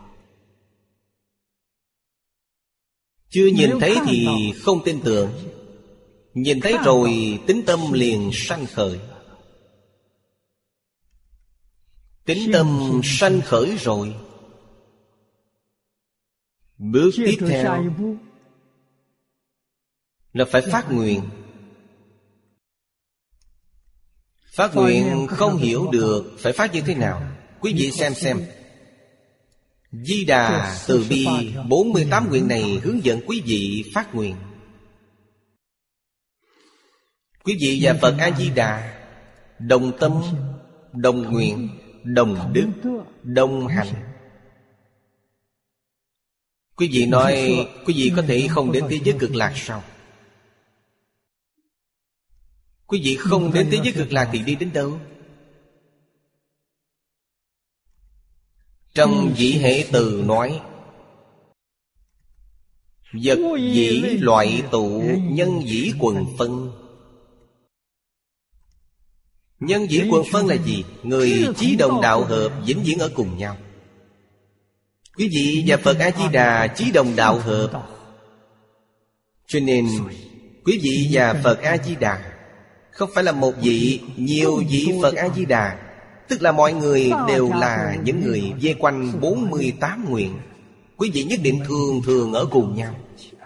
[SPEAKER 1] Chưa nhìn thấy thì không tin tưởng. Nhìn thấy rồi tín tâm liền sanh khởi. Tín tâm sanh khởi rồi, bước tiếp theo là phải phát nguyện. Phát nguyện không hiểu được phải phát như thế nào. Quý vị xem Di Đà Từ Bi 48 nguyện này hướng dẫn quý vị phát nguyện. Quý vị và Phật A-di-đà đồng tâm, đồng nguyện, đồng đức, đồng hạnh. Quý vị nói quý vị có thể không đến thế giới cực lạc sao? Quý vị không đến thế giới cực lạc thì đi đến đâu? Trong Dĩ Hệ Từ nói: vật dĩ loại tụ, nhân dĩ quần phân. Nhân dĩ quần phân là gì? Người chí đồng đạo hợp, vĩnh viễn ở cùng nhau. Quý vị và Phật A-di-đà chí đồng đạo hợp, cho nên quý vị và Phật A-di-đà không phải là một vị, nhiều vị Phật A-di-đà. Tức là mọi người đều là những người vây quanh 48 nguyện. Quý vị nhất định thường thường ở cùng nhau.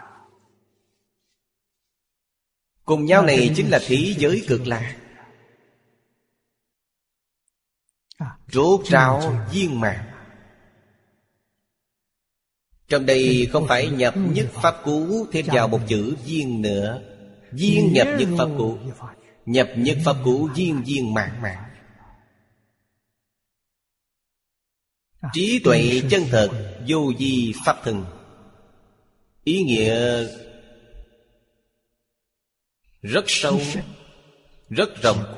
[SPEAKER 1] Cùng nhau này chính là thế giới cực lạc. Rốt ráo viên mãn. Trong đây không phải nhập nhất pháp cú thêm vào một chữ viên nữa. Viên nhập nhất pháp cú, nhập nhất pháp cú, viên viên mãn mãn. Trí tuệ chân thật, vô vi pháp thân. Ý nghĩa rất sâu, rất rộng,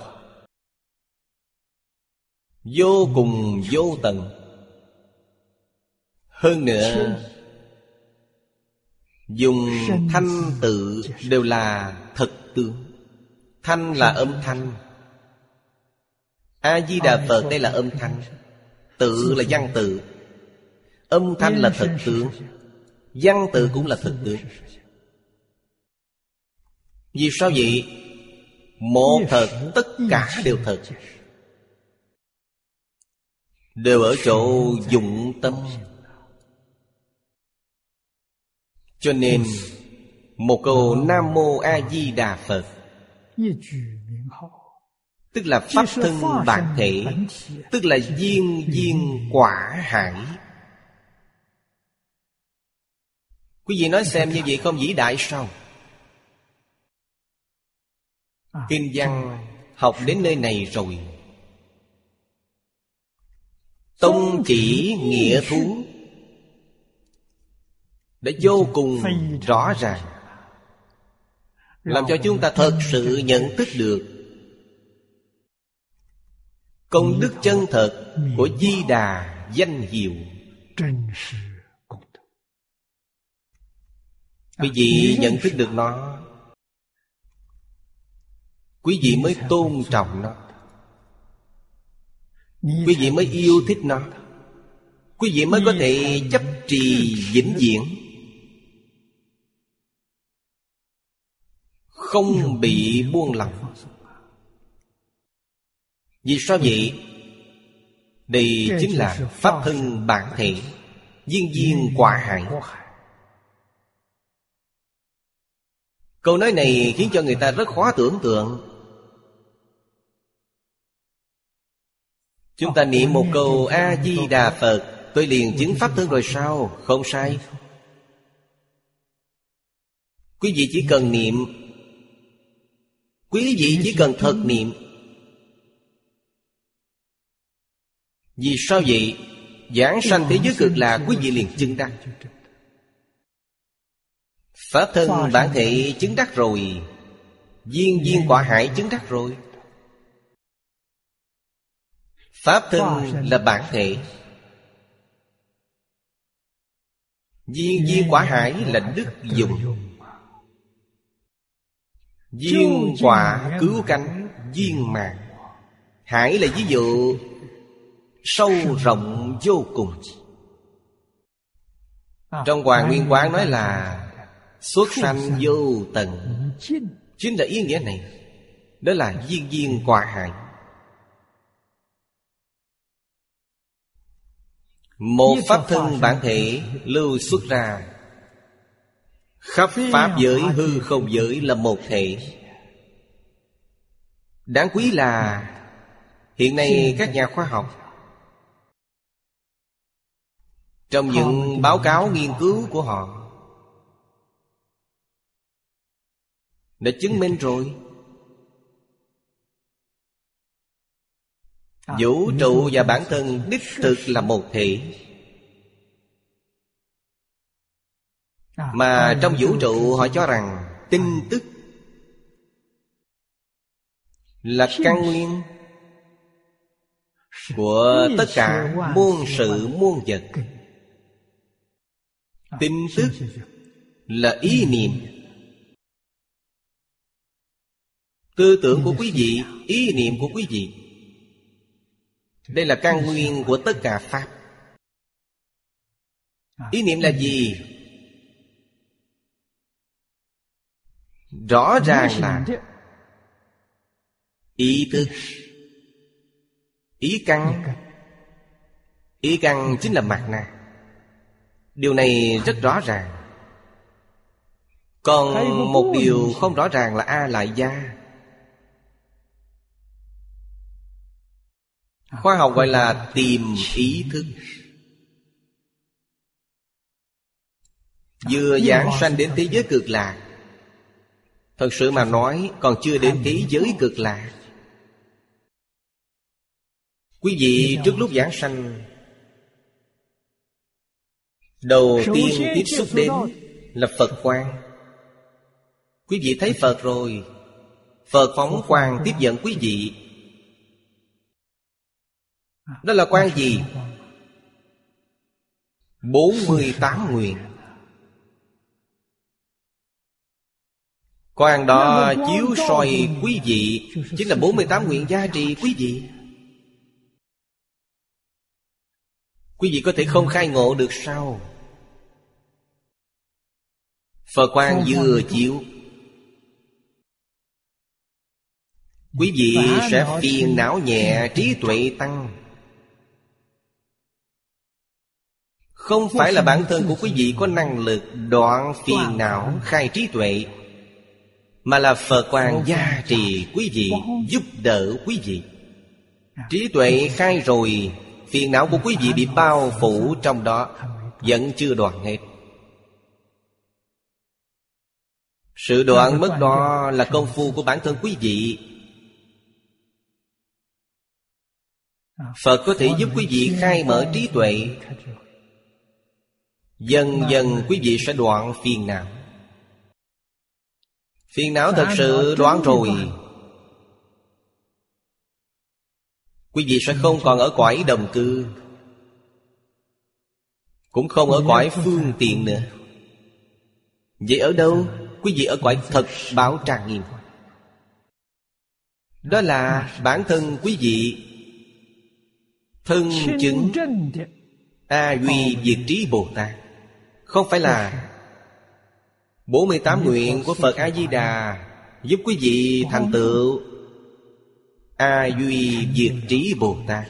[SPEAKER 1] vô cùng vô tận. Hơn nữa dùng thanh tự đều là thật tướng. Thanh là âm thanh, A-di-đà Phật đây là âm thanh, tự là văn tự. Âm thanh là thật tướng, văn tự cũng là thật tướng. Vì sao vậy? Một thật, tất cả đều thật. Đều ở chỗ dụng tâm. Cho nên một câu Nam Mô A Di Đà Phật tức là pháp thân bản thể, tức là viên viên quả hải. Quý vị nói xem như vậy không vĩ đại sao? Kinh văn học đến nơi này rồi, tông chỉ nghĩa thú đã vô cùng rõ ràng, làm cho chúng ta thật sự nhận thức được công đức chân thật của Di Đà danh hiệu. Quý vị nhận thức được nó, quý vị mới tôn trọng nó, quý vị mới yêu thích nó, quý vị mới có thể chấp trì vĩnh viễn, không bị buông lỏng. Vì sao vậy? Đây chính là pháp thân bản thể, viên viên quả hải. Câu nói này khiến cho người ta rất khó tưởng tượng. Chúng ta niệm một câu A-di-đà Phật, tôi liền chứng pháp thân rồi sao? Không sai. Quý vị chỉ cần niệm, quý vị chỉ cần thật niệm. Vì sao vậy? Giảng sanh thế giới cực lạc, quý vị liền chứng đắc. Pháp thân bản thể chứng đắc rồi, viên viên quả hải chứng đắc rồi. Pháp thân là bản thể, viên viên quả hải là đức dụng. Viên quả cứu cánh viên mạng. Hải là ví dụ sâu rộng vô cùng. Trong Hoàng Nguyên Quán nói là xuất sanh vô tận, chính là ý nghĩa này. Đó là viên viên quả hải. Một pháp thân bản thể lưu xuất ra, khắp pháp giới hư không giới là một thể. Đáng quý là hiện nay các nhà khoa học trong những báo cáo nghiên cứu của họ đã chứng minh rồi, vũ trụ và bản thân đích thực là một thể. Mà trong vũ trụ họ cho rằng tin tức là căn nguyên của tất cả muôn sự muôn vật. Tin tức là ý niệm. Tư tưởng của quý vị, ý niệm của quý vị, đây là căn nguyên của tất cả pháp. Ý niệm là gì? Rõ ràng là ý thức. Ý căn. Ý căn chính là mạt na. Điều này rất rõ ràng. Còn một điều không rõ ràng là A Lại Gia. Khoa học gọi là tìm ý thức. Vừa giảng sanh đến thế giới cực lạc, thật sự mà nói còn chưa đến thế giới cực lạc. Quý vị trước lúc giảng sanh, đầu tiên tiếp xúc đến là Phật quang. Quý vị thấy Phật rồi, Phật phóng quang tiếp dẫn quý vị. Đó là quang gì? 48 nguyện. Quang đó chiếu soi quý vị, chính là 48 nguyện gia trì quý vị. Quý vị có thể không khai ngộ được sao? Phật quang vừa chiếu, quý vị sẽ phiền não nhẹ, trí tuệ tăng. Không phải là bản thân của quý vị có năng lực đoạn phiền não, khai trí tuệ, mà là Phật quang gia trì quý vị, giúp đỡ quý vị. Trí tuệ khai rồi, phiền não của quý vị bị bao phủ trong đó, vẫn chưa đoạn hết. Sự đoạn mất đó là công phu của bản thân quý vị. Phật có thể giúp quý vị khai mở trí tuệ. Dần dần quý vị sẽ đoạn phiền não. Phiền não thật sự đoạn rồi, quý vị sẽ không còn ở cõi đồng cư, cũng không ở cõi phương tiện nữa. Vậy ở đâu? Quý vị ở cõi thật báo trang nghiêm. Đó là bản thân quý vị thân chứng A Duy Diệt Trí Bồ Tát. Không phải là 48 nguyện của Phật A-di-đà giúp quý vị thành tựu A Duy Diệt Trí Bồ Tát.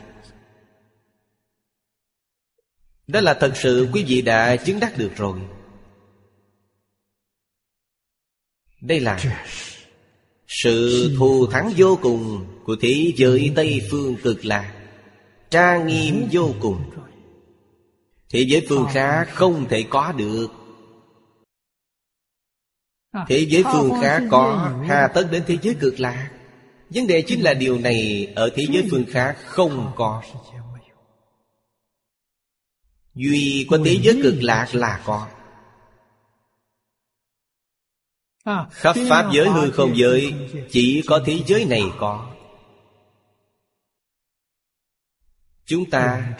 [SPEAKER 1] Đó là thật sự quý vị đã chứng đắc được rồi. Đây là sự thù thắng vô cùng của thế giới Tây Phương Cực Lạc, trang nghiêm vô cùng. Thế giới phương khác không thể có được. Thế giới phương khác có, hà tất đến thế giới Cực Lạc? Vấn đề chính là điều này ở thế giới phương khác không có. Duy có thế giới Cực Lạc là có. Khắp pháp giới hư không giới chỉ có thế giới này có. Chúng ta,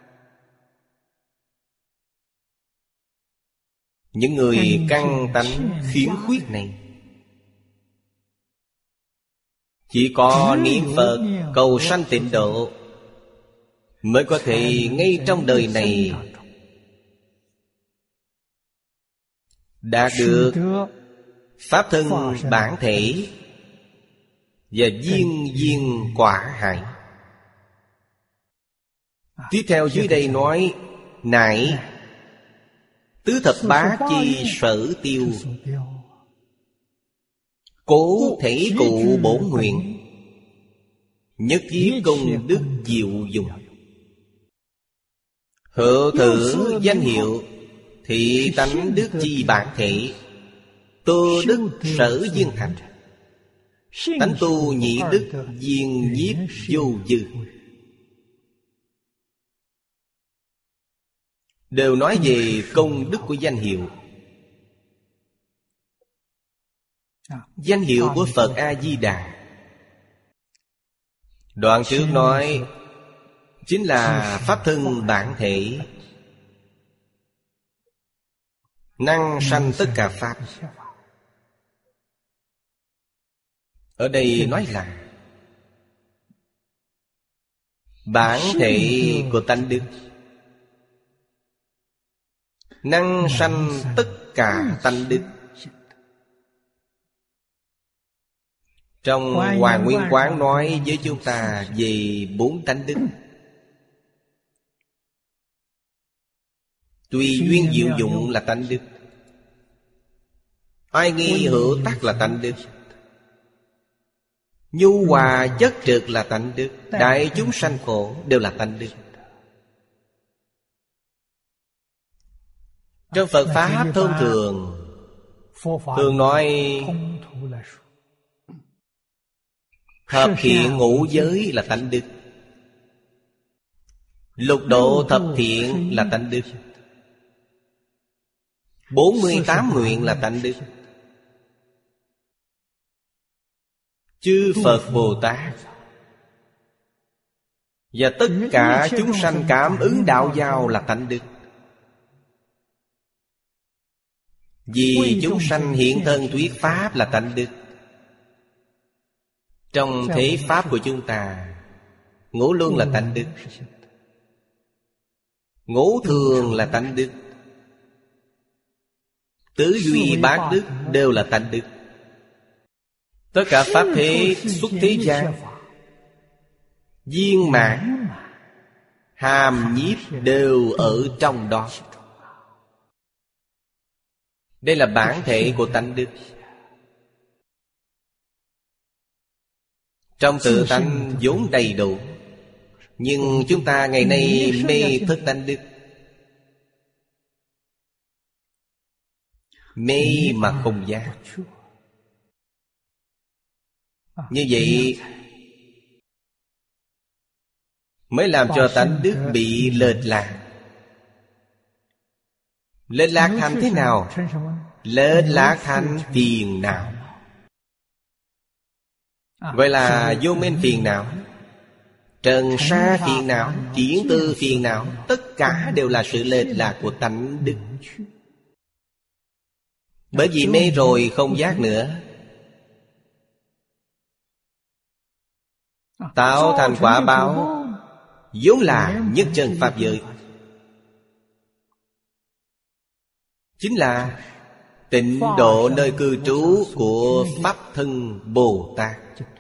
[SPEAKER 1] những người căn tánh khiếm khuyết này, chỉ có niệm Phật cầu sanh tịnh độ mới có thể ngay trong đời này đạt được pháp thân bản thể và viên viên quả hải. Tiếp theo dưới đây nói: nại tứ thập bát chi sở tiêu, cố thể cụ bổn nguyện, nhất kiếp công đức diệu dùng. Hữu thử danh hiệu thị tánh đức chi bản thể, tu đức sở viên thành, tánh tu nhị đức viên nhiếp vô dư. Đều nói về công đức của danh hiệu. Danh hiệu của Phật A-di-đà, đoạn trước nói chính là pháp thân bản thể, năng sanh tất cả pháp. Ở đây nói là bản thể của tánh đức, năng sanh tất cả tánh đức. Trong Hoàng Nguyên Quán nói với chúng ta về 4 tánh đức: tùy duyên diệu dụng là tánh đức, oai nghi hữu tắc là tánh đức, nhu hòa chất trực là tánh đức, đại chúng sanh khổ đều là tánh đức. Trong Phật Pháp thông thường thường nói thập thiện ngũ giới là tánh đức, lục độ thập thiện là tánh đức, 48 nguyện là tánh đức. Chư Phật Bồ Tát và tất cả chúng sanh cảm ứng đạo giao là tánh đức. Vì chúng sanh hiện thân thuyết pháp là tánh đức. Trong thế pháp của chúng ta, ngũ luân là tánh đức, ngũ thường là tánh đức, tứ duy bát đức đều là tánh đức. Tất cả pháp thế xuất thế gian, viên mãn hàm nhiếp đều ở trong đó. Đây là bản thể của tánh đức. Trong tự tánh vốn đầy đủ, nhưng chúng ta ngày nay mê thất tánh đức, mê mà không giác. Như vậy mới làm cho tánh đức bị lệch lạc. Lệch lạc thành thế nào? Lệch lạc thành phiền não. Vậy là vô minh phiền não, trần sa phiền não, chuyển tư phiền não, tất cả đều là sự lệch lạc của tánh đức. Bởi vì mê rồi không giác nữa, tạo thành quả báo vốn là nhất chân pháp giới, chính là tịnh độ nơi cư trú của pháp thân Bồ Tát.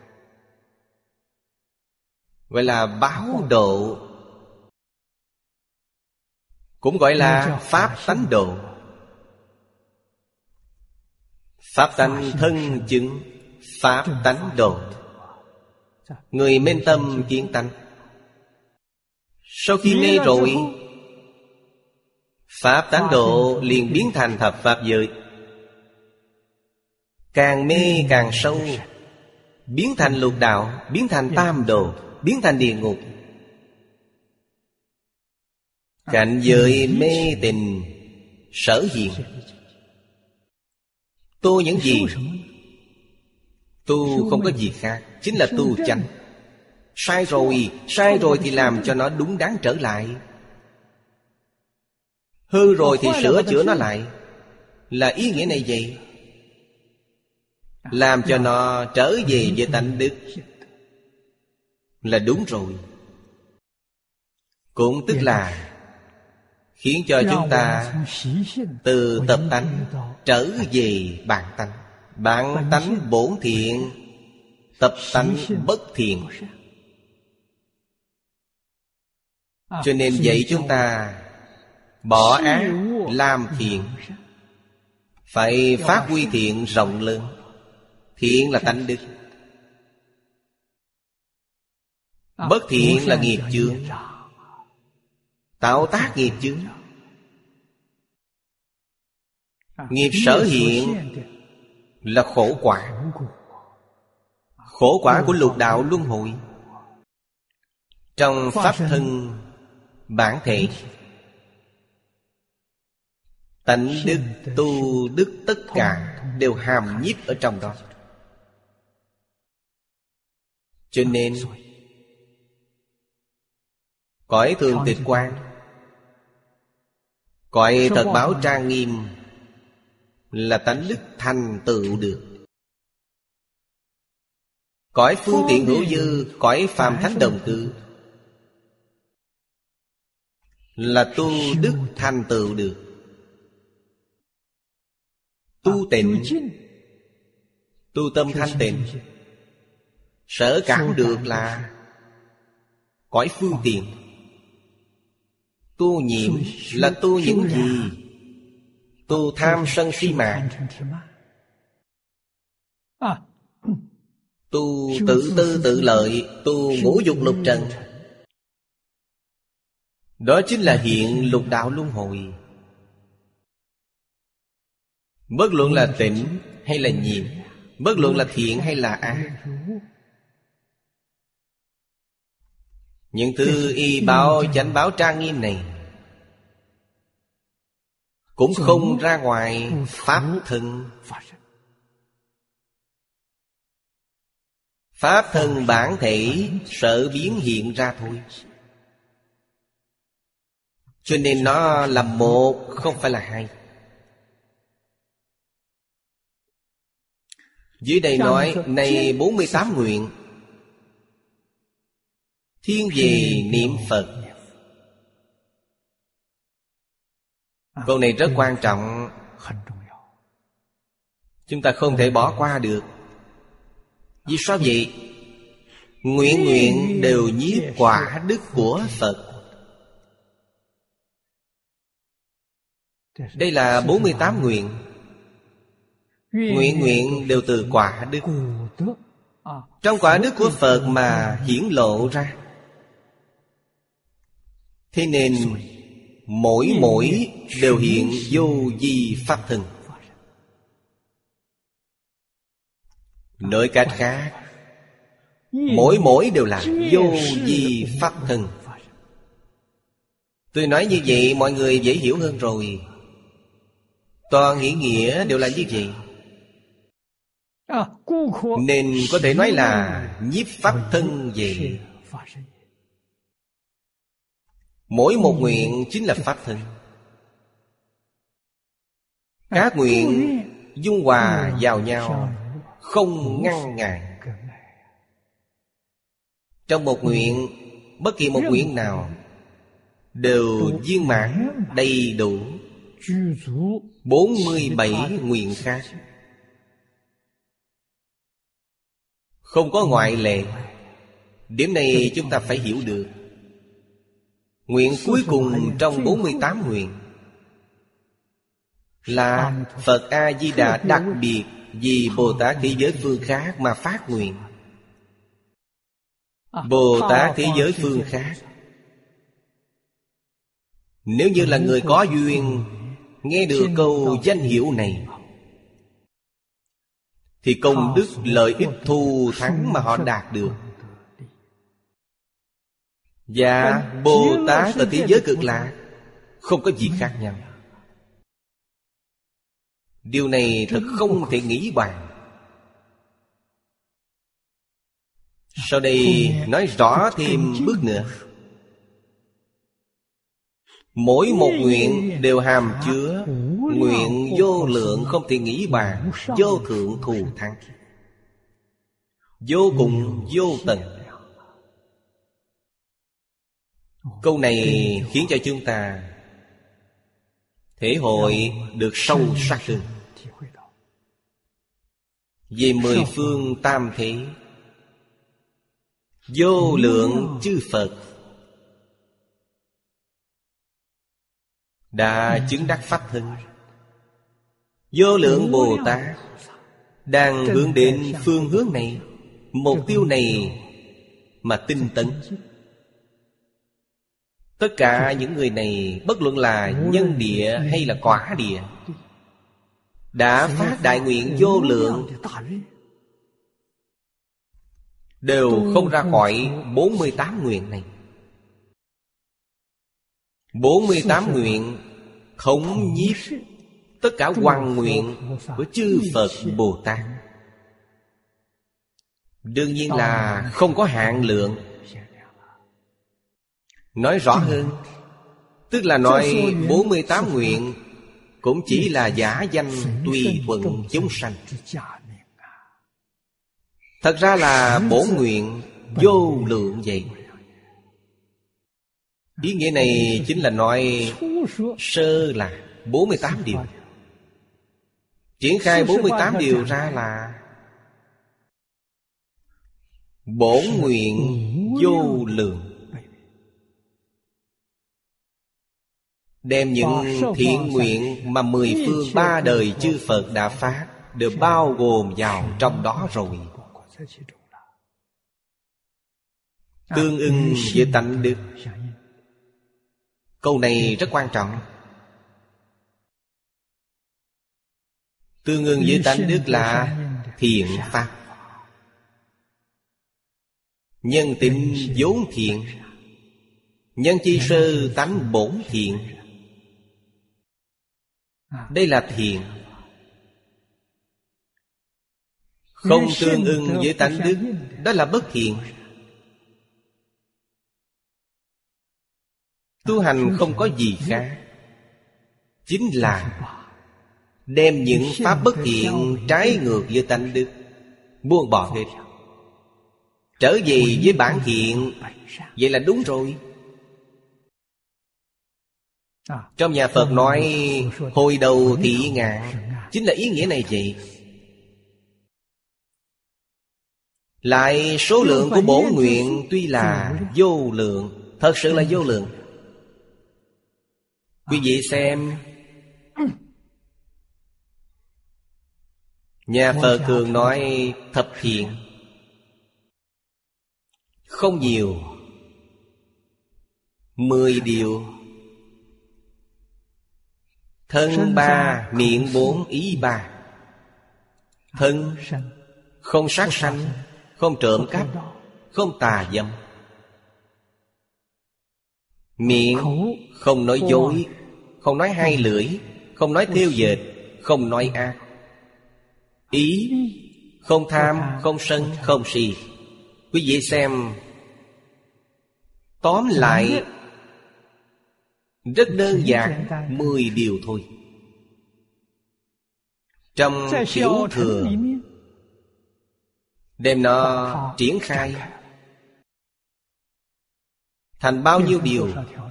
[SPEAKER 1] Gọi là báo độ, cũng gọi là pháp tánh độ. Pháp tánh thân chứng, pháp tánh độ. Người minh tâm kiến tánh. Sau khi mê rồi, pháp tánh độ liền biến thành thập pháp giới. Càng mê càng sâu, biến thành lục đạo, biến thành tam đồ, biến thành địa ngục. Cảnh giới mê tình sở hiện. Tu những gì? Tu không có gì khác, chính là tu chánh. Sai rồi thì làm cho nó đúng đắn trở lại. Hư rồi thì sửa chữa nó lại. Là ý nghĩa này vậy. Làm cho nó trở về với tánh đức là đúng rồi. Cũng tức là khiến cho chúng ta từ tập tánh trở về bản tánh. Bản tánh bổn thiện, tập tánh bất thiện. Cho nên dạy chúng ta bỏ ác làm thiện, phải phát huy thiện rộng lớn. Thiện là tánh đức, bất thiện là nghiệp chướng, tạo tác nghiệp chướng. Nghiệp sở hiện là khổ quả. Khổ quả của lục đạo luân hồi. Trong pháp thân bản thể, tánh đức, tu đức tất cả đều hàm nhiếp ở trong đó. Cho nên cõi thường tịch quan, cõi thật báo trang nghiêm là tánh đức thành tựu được. Cõi phương tiện hữu dư, cõi phàm thánh đồng cư là tu đức thành tựu được. Tu tịnh, tu tâm thanh tịnh, sở cảm được là cõi phương tiện. Tu nhiệm là tu những gì? Tu tham sân si mạng, tu tự tư tự lợi, tu ngũ dục lục trần. Đó chính là hiện lục đạo luân hồi. Bất luận là tịnh hay là nhiệm, bất luận là thiện hay là ác, những thứ y báo chánh báo trang nghiêm này cũng không ra ngoài pháp thân. Pháp thân bản thể sở biến hiện ra thôi. Cho nên nó là một, không phải là hai. Dưới đây nói, này 48 nguyện thiên về niệm Phật. Câu này rất quan trọng, chúng ta không thể bỏ qua được. Vì sao vậy? Nguyện nguyện đều nhiếp quả đức của Phật. Đây là 48 nguyện. Nguyện nguyện đều từ quả đức. Trong quả đức của Phật mà hiển lộ ra. Thế nên mỗi đều hiện vô vi pháp thân. Nói cách khác, mỗi đều là vô vi pháp thân. Tôi nói như vậy mọi người dễ hiểu hơn rồi. Toàn nghĩa đều là như vậy. Nên có thể nói là nhiếp pháp thân về. Mỗi một nguyện chính là pháp thân. Các nguyện dung hòa vào nhau, không ngăn ngại. Trong một nguyện, bất kỳ một nguyện nào đều viên mãn đầy đủ 47 nguyện khác, không có ngoại lệ. Điểm này chúng ta phải hiểu được. Nguyện cuối cùng trong 48 nguyện là Phật A-di-đà đặc biệt vì Bồ Tát thế giới phương khác mà phát nguyện. Bồ Tát thế giới phương khác, nếu như là người có duyên nghe được câu danh hiệu này, thì công đức lợi ích thù thắng mà họ đạt được, và Bồ Tát ở thế giới Cực Lạc không có gì khác nhau. Điều này thật không thể nghĩ bàn. Sau đây nói rõ thêm bước nữa. Mỗi một nguyện đều hàm chứa nguyện vô lượng không thể nghĩ bàn, vô thượng thù thắng, vô cùng vô tận. Câu này khiến cho chúng ta thể hội được sâu sắc hơn về mười phương tam thế, vô lượng chư Phật đã chứng đắc pháp thân, vô lượng Bồ Tát đang hướng đến phương hướng này, mục tiêu này mà tinh tấn. Tất cả những người này, bất luận là nhân địa hay là quả địa, đã phát đại nguyện vô lượng, đều không ra khỏi 48 nguyện này. 48 nguyện thống nhiếp tất cả hoằng nguyện của chư Phật Bồ Tát. Đương nhiên là không có hạn lượng. Nói rõ hơn, tức là nói 48 nguyện cũng chỉ là giả danh tùy thuận chúng sanh. Thật ra là bổn nguyện vô lượng vậy. Ý nghĩa này chính là nói sơ là 48 điều. Triển khai 48 điều ra là bổn nguyện vô lượng. Đem những thiện nguyện mà mười phương ba đời chư Phật đã phát đều bao gồm vào trong đó rồi. Tương ưng với tánh đức. Câu này rất quan trọng. Tương ưng với tánh đức là thiện pháp, nhân tính vốn thiện, nhân chi sơ tánh bổn thiện. Đây là thiện. Không tương ưng với tánh đức, đó là bất thiện. Tu hành không có gì khác, chính là đem những pháp bất thiện trái ngược với tánh đức buông bỏ hết, trở về với bản thiện. Vậy là đúng rồi. Trong nhà Phật nói hồi đầu thị ngạn, chính là ý nghĩa này vậy. Lại số lượng của bổn nguyện tuy là vô lượng, thật sự là vô lượng. Quý vị xem, nhà Phật thường nói thập thiện, không nhiều, 10 điều. Thân 3, miệng 4, ý 3. Thân không sát sanh, không trộm cắp, không tà dâm. Miệng không nói dối, không nói hai lưỡi, không nói thêu dệt, không nói ác. Ý không tham, không sân, không si. Quý vị xem, tóm lại rất đơn giản, 10 điều thôi. Trong tiểu thừa đem nó triển khai thành bao nhiêu điều?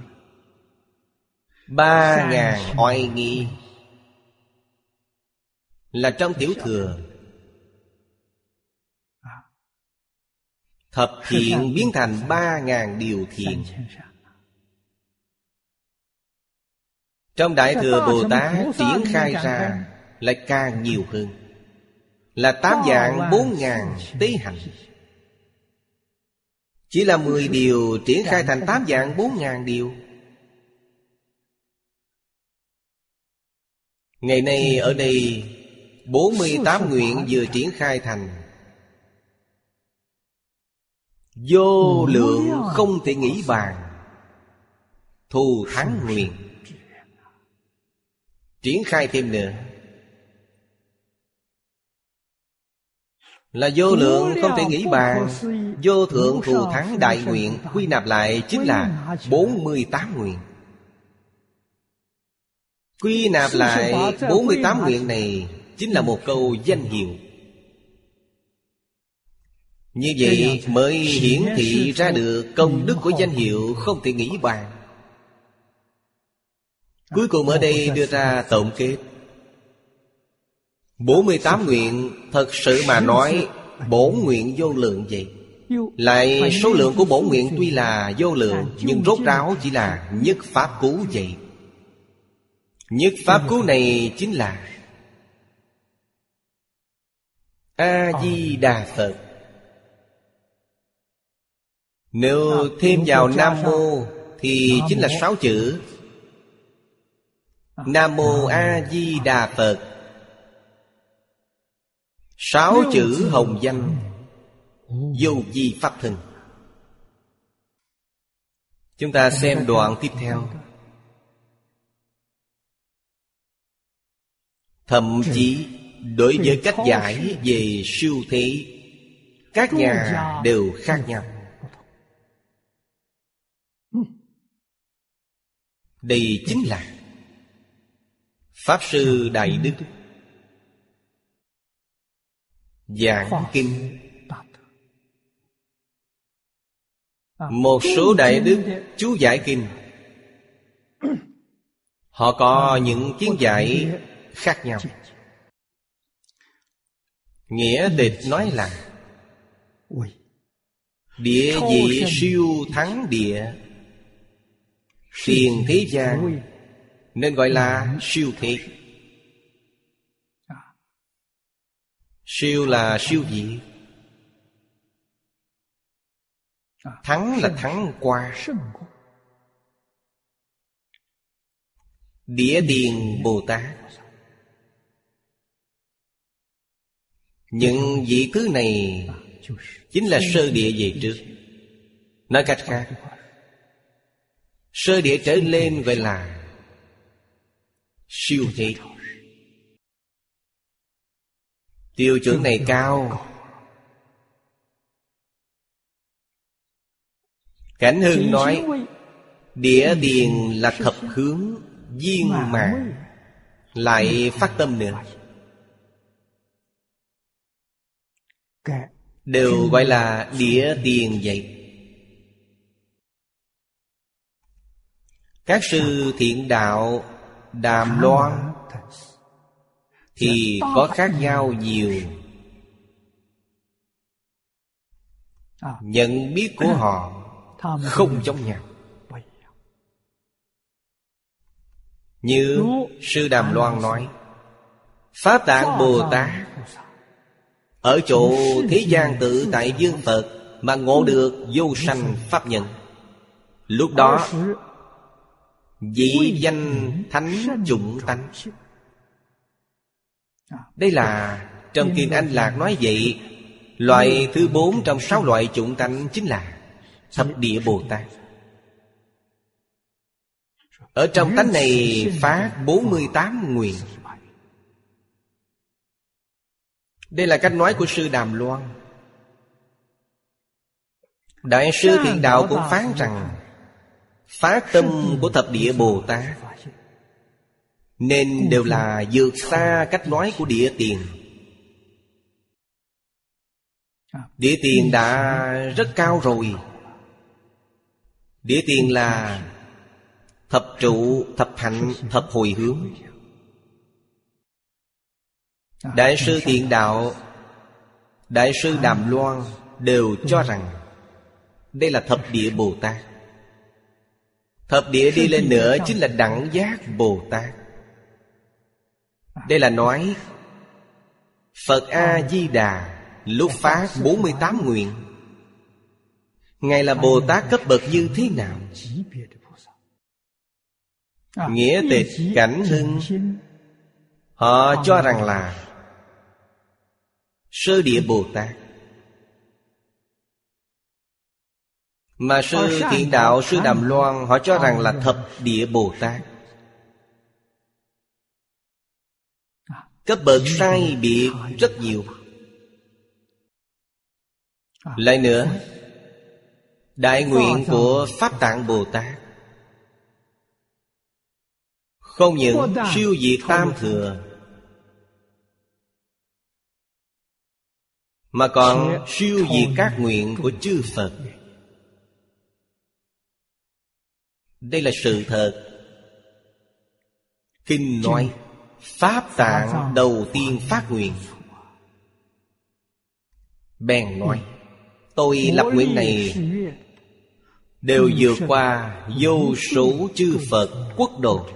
[SPEAKER 1] 3.000 oai nghi là trong tiểu thừa. Thập thiện biến thành 3.000 điều thiện. Trong Đại Thừa Bồ Tát triển khai ra lại càng nhiều hơn. là 8 vạn 4 ngàn tế hạnh. Chỉ là 10 điều triển khai thành 8 vạn 4 ngàn điều. Ngày nay ở đây 48 nguyện vừa triển khai thành, vô lượng không thể nghĩ bàn. Thù thắng nguyện triển khai thêm nữa, là vô lượng không thể nghĩ bàn. Vô thượng thù thắng đại nguyện quy nạp lại chính là 48 nguyện. Quy nạp lại 48 nguyện này chính là một câu danh hiệu. Như vậy mới hiển thị ra được công đức của danh hiệu không thể nghĩ bàn. Cuối cùng ở đây đưa ra tổng kết. 48 nguyện thật sự mà nói bổn nguyện vô lượng vậy. Lại số lượng của bổn nguyện tuy là vô lượng, nhưng rốt ráo chỉ là nhất pháp cú vậy. Nhất pháp cú này chính là A-di-đà Phật. Nếu thêm vào Nam Mô thì chính là 6 chữ. Nam Mô A Di Đà Phật. 6 chữ hồng danh vô vi pháp thân. Chúng ta xem đoạn tiếp theo. Thậm chí đối với cách giải về siêu thế, các nhà đều khác nhau. Đây chính là Pháp Sư Đại Đức giảng kinh. Một số Đại Đức chú giải kinh, họ có những kiến giải khác nhau. Nghĩa tịch nói là địa vị siêu thắng địa, tiền thế gian, nên gọi là siêu thế. Siêu là siêu việt, thắng là thắng qua. Địa tiền Bồ Tát, những vị thứ này chính là sơ địa về trước. Nói cách khác, sơ địa trở lên gọi là siêu thế. Tiêu chuẩn này cao. Cảnh Hưng nói địa tiền là thập hướng viên mãn, lại phát tâm nữa, đều gọi là địa tiền vậy. Các sư Thiện Đạo, Đàm Loan thì có khác nhau nhiều. Nhận biết của họ không giống nhau. Như sư Đàm Loan nói, Pháp Tạng Bồ Tát ở chỗ thế gian tự tại dương Phật mà ngộ được vô sanh pháp nhận. Lúc đó vị danh thánh chủng tánh. Đây là trong Kinh Anh Lạc nói vậy. Loại thứ 4 trong 6 loại chủng tánh chính là thập địa Bồ Tát. Ở trong tánh này phát 48 nguyện. Đây là cách nói của sư Đàm Loan. Đại sư Thiện Đạo cũng phán rằng phát tâm của thập địa Bồ Tát nên đều là vượt xa cách nói của địa tiền. Địa tiền đã rất cao rồi. Địa tiền là thập trụ, thập hạnh, thập hồi hướng. Đại sư Thiện Đạo, Đại sư Đàm Loan đều cho rằng đây là thập địa Bồ Tát. Thập địa đi lên nữa chính là đẳng giác Bồ Tát. Đây là nói Phật A-di-đà lúc phát 48 nguyện, Ngài là Bồ Tát cấp bậc như thế nào? Nghĩa tịch cảnh hưng, họ cho rằng là Sơ Địa Bồ Tát. Mà Sư Thiện Đạo, Sư Đàm Loan họ cho rằng là Thập Địa Bồ Tát. Cấp bậc sai biệt rất nhiều. Lại nữa, đại nguyện của Pháp Tạng Bồ Tát không những siêu diệt tam thừa, mà còn siêu diệt các nguyện của chư Phật. Đây là sự thật. Kinh nói Pháp Tạng đầu tiên phát nguyện, bèn nói tôi lập nguyện này đều vượt qua vô số chư Phật quốc độ.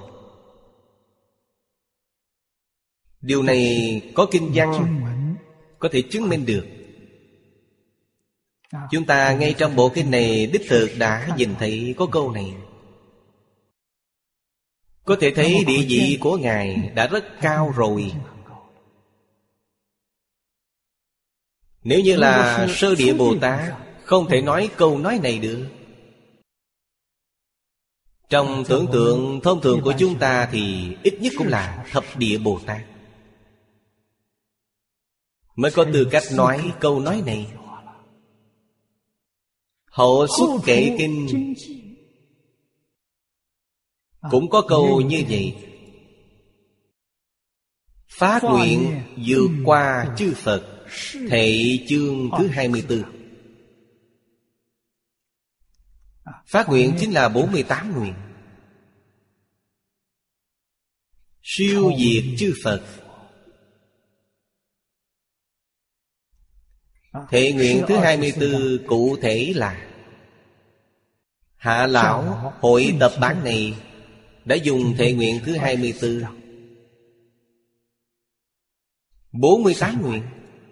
[SPEAKER 1] Điều này có kinh văn có thể chứng minh được. Chúng ta ngay trong bộ kinh này đích thực đã nhìn thấy có câu này. Có thể thấy địa vị của Ngài đã rất cao rồi. Nếu như là Sơ Địa Bồ Tát, không thể nói câu nói này được. Trong tưởng tượng thông thường của chúng ta thì ít nhất cũng là Thập Địa Bồ Tát mới có tư cách nói câu nói này. Hậu Xuất Kệ Kinh cũng có câu như vậy: phát nguyện vượt qua chư Phật. Thệ chương thứ 24. Phát nguyện chính là 48 nguyện, siêu diệt chư Phật. Thệ nguyện thứ 24 cụ thể là Hạ Lão hội tập bản này đã dùng thệ nguyện thứ 24. 48 nguyện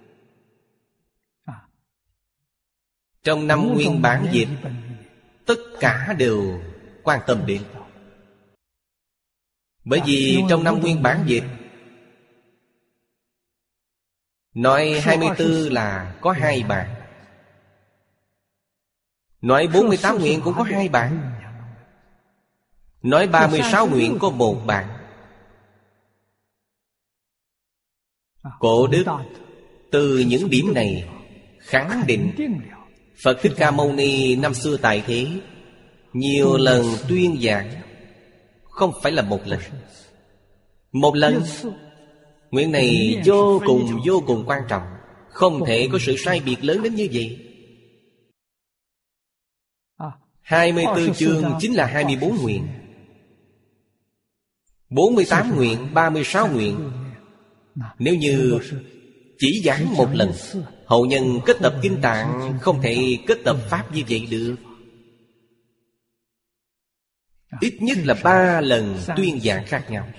[SPEAKER 1] trong 5 nguyên bản dịch, tất cả đều quan tâm đến. Bởi vì trong 5 nguyên bản dịch nói 24 là có 2 bản, nói 48 nguyện cũng có 2 bản, nói 36 nguyện có 1 bản. Cổ đức từ những điểm này khẳng định Phật Thích Ca Mâu Ni năm xưa tại thế nhiều lần tuyên giảng, không phải là một lần. Một lần, nguyện này vô cùng quan trọng, không thể có sự sai biệt lớn đến như vậy. 24 chương chính là 24 nguyện, 48 nguyện, 36 nguyện. Nếu như chỉ giảng một lần, hậu nhân kết tập kinh tạng không thể kết tập pháp như vậy được. Ít nhất là 3 lần tuyên giảng khác nhau.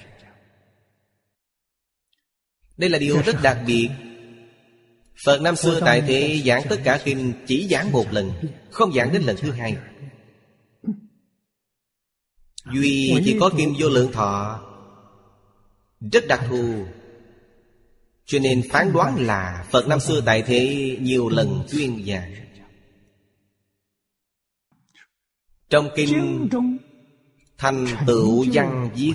[SPEAKER 1] Đây là điều rất đặc biệt. Phật năm xưa tại thế giảng tất cả kinh chỉ giảng một lần, không giảng đến lần thứ 2. Duy chỉ có kinh Vô Lượng Thọ rất đặc thù, cho nên phán đoán là Phật năm xưa tại thế nhiều lần tuyên giảng. Trong kinh Thành Tựu Văn viết: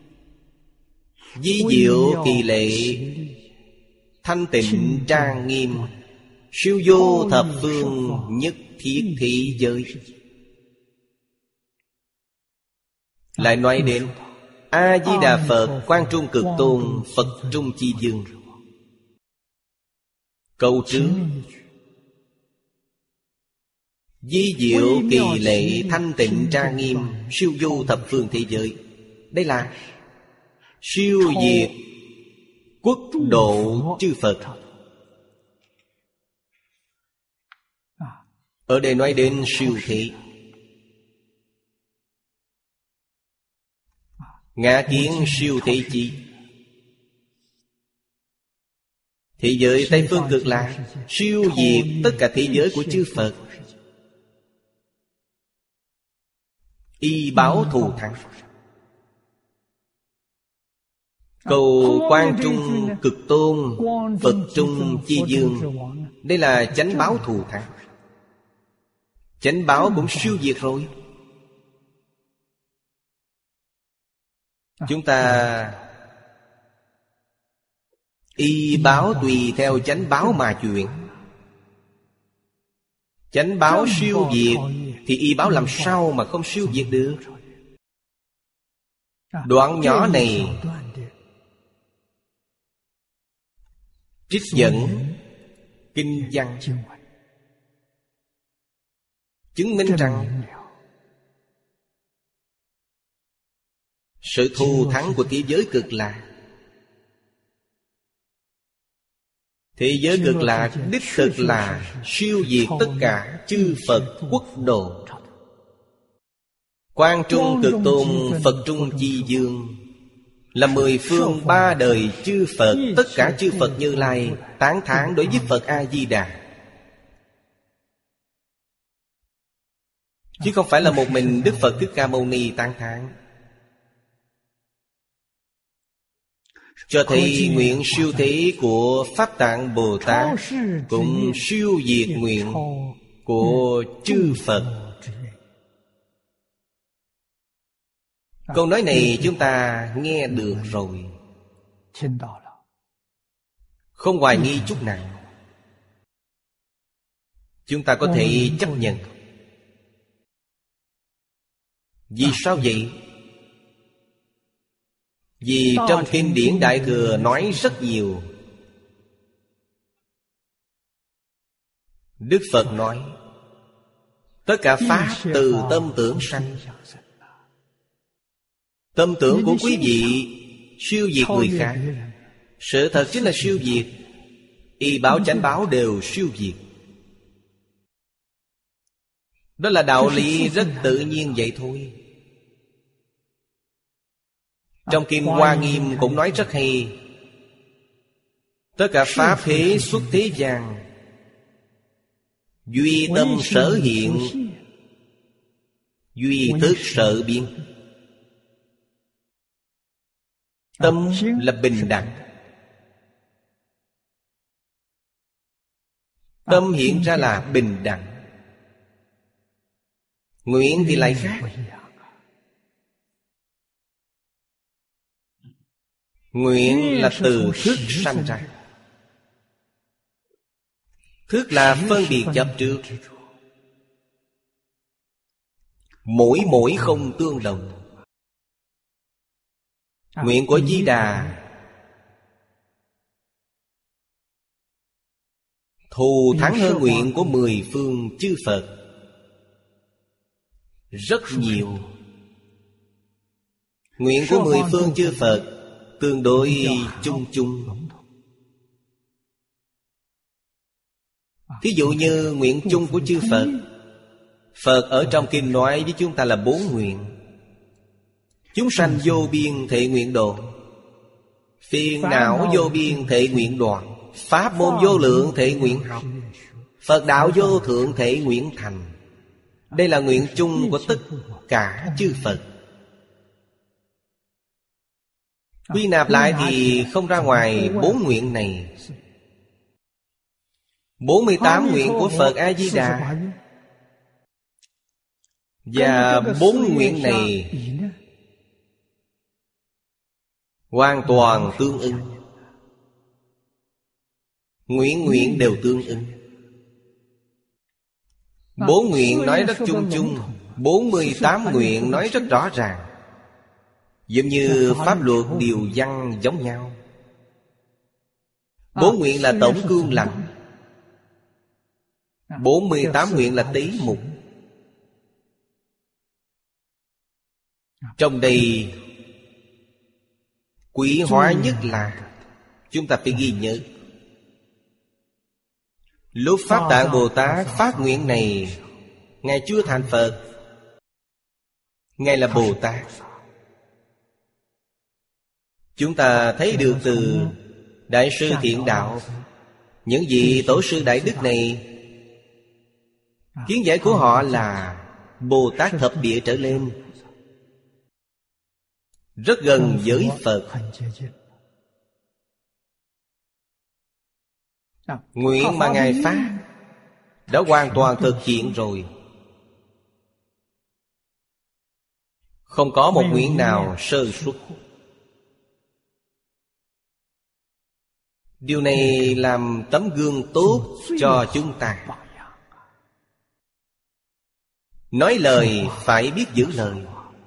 [SPEAKER 1] vi diệu kỳ lệ, thanh tịnh trang nghiêm, siêu vô thập phương, nhất thiết thị giới. Lại nói đến A-di-đà Phật, Quang Trung Cực Tôn, Phật Trung Chi Dương. Câu trước: vi diệu kỳ lệ, thanh tịnh trang nghiêm, siêu vô thập phương thế giới. Đây là siêu diệt quốc độ chư Phật. Ở đây nói đến siêu thế. Ngã kiến siêu thế chi? Thế giới Tây Phương Cực Lạc siêu diệt tất cả thế giới của chư Phật. Y báo thù thắng. Cầu Quang Trung Cực Tôn, Phật Trung Chi Dương. Đây là chánh báo thù thắng. Chánh báo cũng siêu diệt rồi. Chúng ta y báo tùy theo chánh báo mà chuyển. Chánh báo siêu diệt thì y báo làm sao mà không siêu diệt được. Đoạn nhỏ này trích dẫn kinh văn chứng minh rằng sự thù thắng của thế giới Cực Lạc. Thế giới Cực Lạc đích thực là siêu diệt tất cả chư Phật quốc độ. Quang Trung Cực Tôn, Phật Trung Chi Dương là 10 phương 3 đời chư Phật. Tất cả chư Phật Như Lai tán thán đối với Phật A-di-đà, chứ không phải là một mình Đức Phật Thích Ca Mâu Ni tán thán. Cho thấy nguyện siêu thế của Pháp Tạng Bồ Tát cũng siêu diệt nguyện của chư Phật. Câu nói này chúng ta nghe được rồi, không hoài nghi chút nào. Chúng ta có thể chấp nhận. Vì sao vậy? Vì trong kinh điển Đại Thừa nói rất nhiều. Đức Phật nói tất cả pháp từ tâm tưởng sanh. Tâm tưởng của quý vị siêu diệt người khác. Sự thật chính là siêu diệt. Y báo chánh báo đều siêu diệt. Đó là đạo lý rất tự nhiên vậy thôi. Trong Kinh Hoa Nghiêm cũng nói rất hay. Tất cả pháp thế xuất thế gian, duy tâm sở hiện, duy thức sở biến. Tâm là bình đẳng. Tâm hiện ra là bình đẳng. Nguyện thì lại khác. Nguyện là từ thức sanh ra. Thức là phân biệt chấp trước. Mỗi không tương đồng. Nguyện của Di Đà thù thắng hơn nguyện của 10 phương chư Phật rất nhiều. Nguyện của 10 phương chư Phật tương đối chung chung. Thí dụ như nguyện chung của chư Phật, Phật ở trong kinh nói với chúng ta là 4 nguyện. Chúng sanh vô biên thệ nguyện độ, phiền não vô biên thệ nguyện đoạn, pháp môn vô lượng thệ nguyện học, Phật đạo vô thượng thệ nguyện thành. Đây là nguyện chung của tất cả chư Phật. Quy nạp lại thì không ra ngoài 4 nguyện này. 48 nguyện của Phật A-di-đà. Và 4 nguyện này hoàn toàn tương ứng. Nguyện đều tương ứng. 4 nguyện nói rất chung chung, 48 nguyện nói rất rõ ràng. Giống như pháp luật điều văn giống nhau. 4 nguyện là tổng cương lệnh, 48 nguyện là tế mục. Trong đây quý hóa nhất là chúng ta phải ghi nhớ, lúc Pháp Tạng Bồ Tát phát nguyện này, Ngài chưa thành Phật, Ngài là Bồ Tát. Chúng ta thấy được từ Đại sư Thiện Đạo Những vị tổ sư đại đức này, kiến giải của họ là Bồ Tát thập địa trở lên, rất gần với Phật. Nguyện mà Ngài phát đã hoàn toàn thực hiện rồi. Không có một nguyện nào sơ suất. Điều này làm tấm gương tốt cho chúng ta. Nói lời phải biết giữ lời.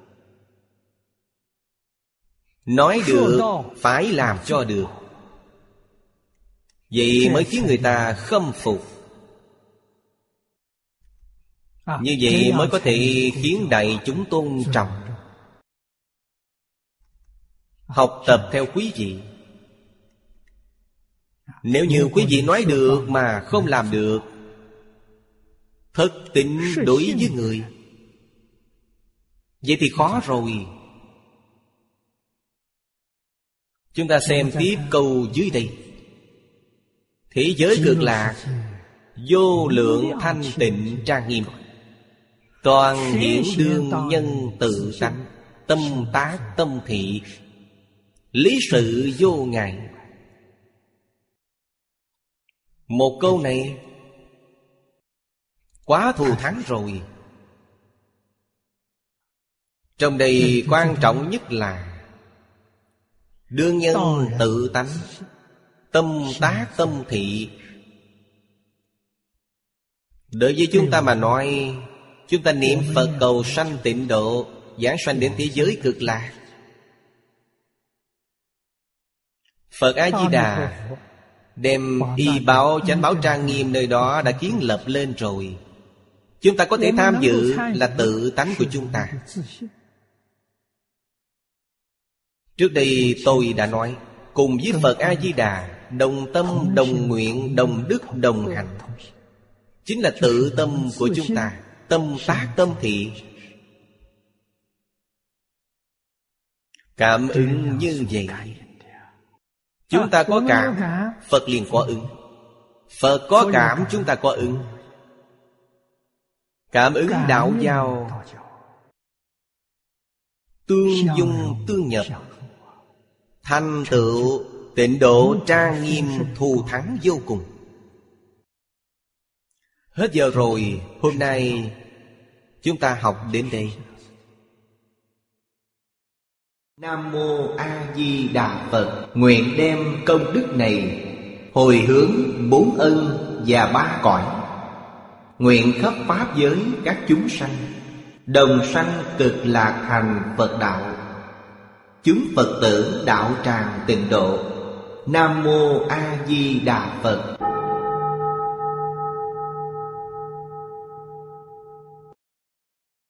[SPEAKER 1] Nói được phải làm cho được. Vậy mới khiến người ta khâm phục. Như vậy mới có thể khiến đại chúng tôn trọng, học tập theo quý vị. Nếu như quý vị nói được mà không làm được, thất tín đối với người, vậy thì khó rồi. Chúng ta xem tiếp câu dưới đây. Thế giới cực lạc, vô lượng thanh tịnh trang nghiêm, toàn hiển đương nhân tự tánh, tâm tác tâm thị, lý sự vô ngại. Một câu này quá thù thắng rồi. Trong đây quan trọng nhất là đương nhân tự tánh, tâm tác tâm thị. Đối với chúng ta mà nói, chúng ta niệm Phật cầu sanh tịnh độ, giảng sanh đến thế giới cực lạc. Phật A-di-đà đem y bảo chánh bảo trang nghiêm nơi đó đã kiến lập lên rồi. Chúng ta có thể tham dự là tự tánh của chúng ta. Trước đây tôi đã nói, cùng với Phật A-di-đà đồng tâm, đồng nguyện, đồng đức, đồng hành, chính là tự tâm của chúng ta. Tâm tác tâm thị. Cảm ứng như vậy, chúng ta có cảm, Phật liền có ứng. Phật có cảm, chúng ta có ứng. Cảm ứng đạo giao, tương dung tương nhập, thành tựu tịnh độ trang nghiêm thù thắng vô cùng. Hết giờ rồi, hôm nay chúng ta học đến đây. Nam Mô A Di Đà Phật. Nguyện đem công đức này hồi hướng bốn ân và ba cõi. Nguyện khắp pháp giới các chúng sanh đồng sanh cực lạc thành Phật đạo. Chúng Phật tử đạo tràng tịnh độ. Nam Mô A Di Đà Phật.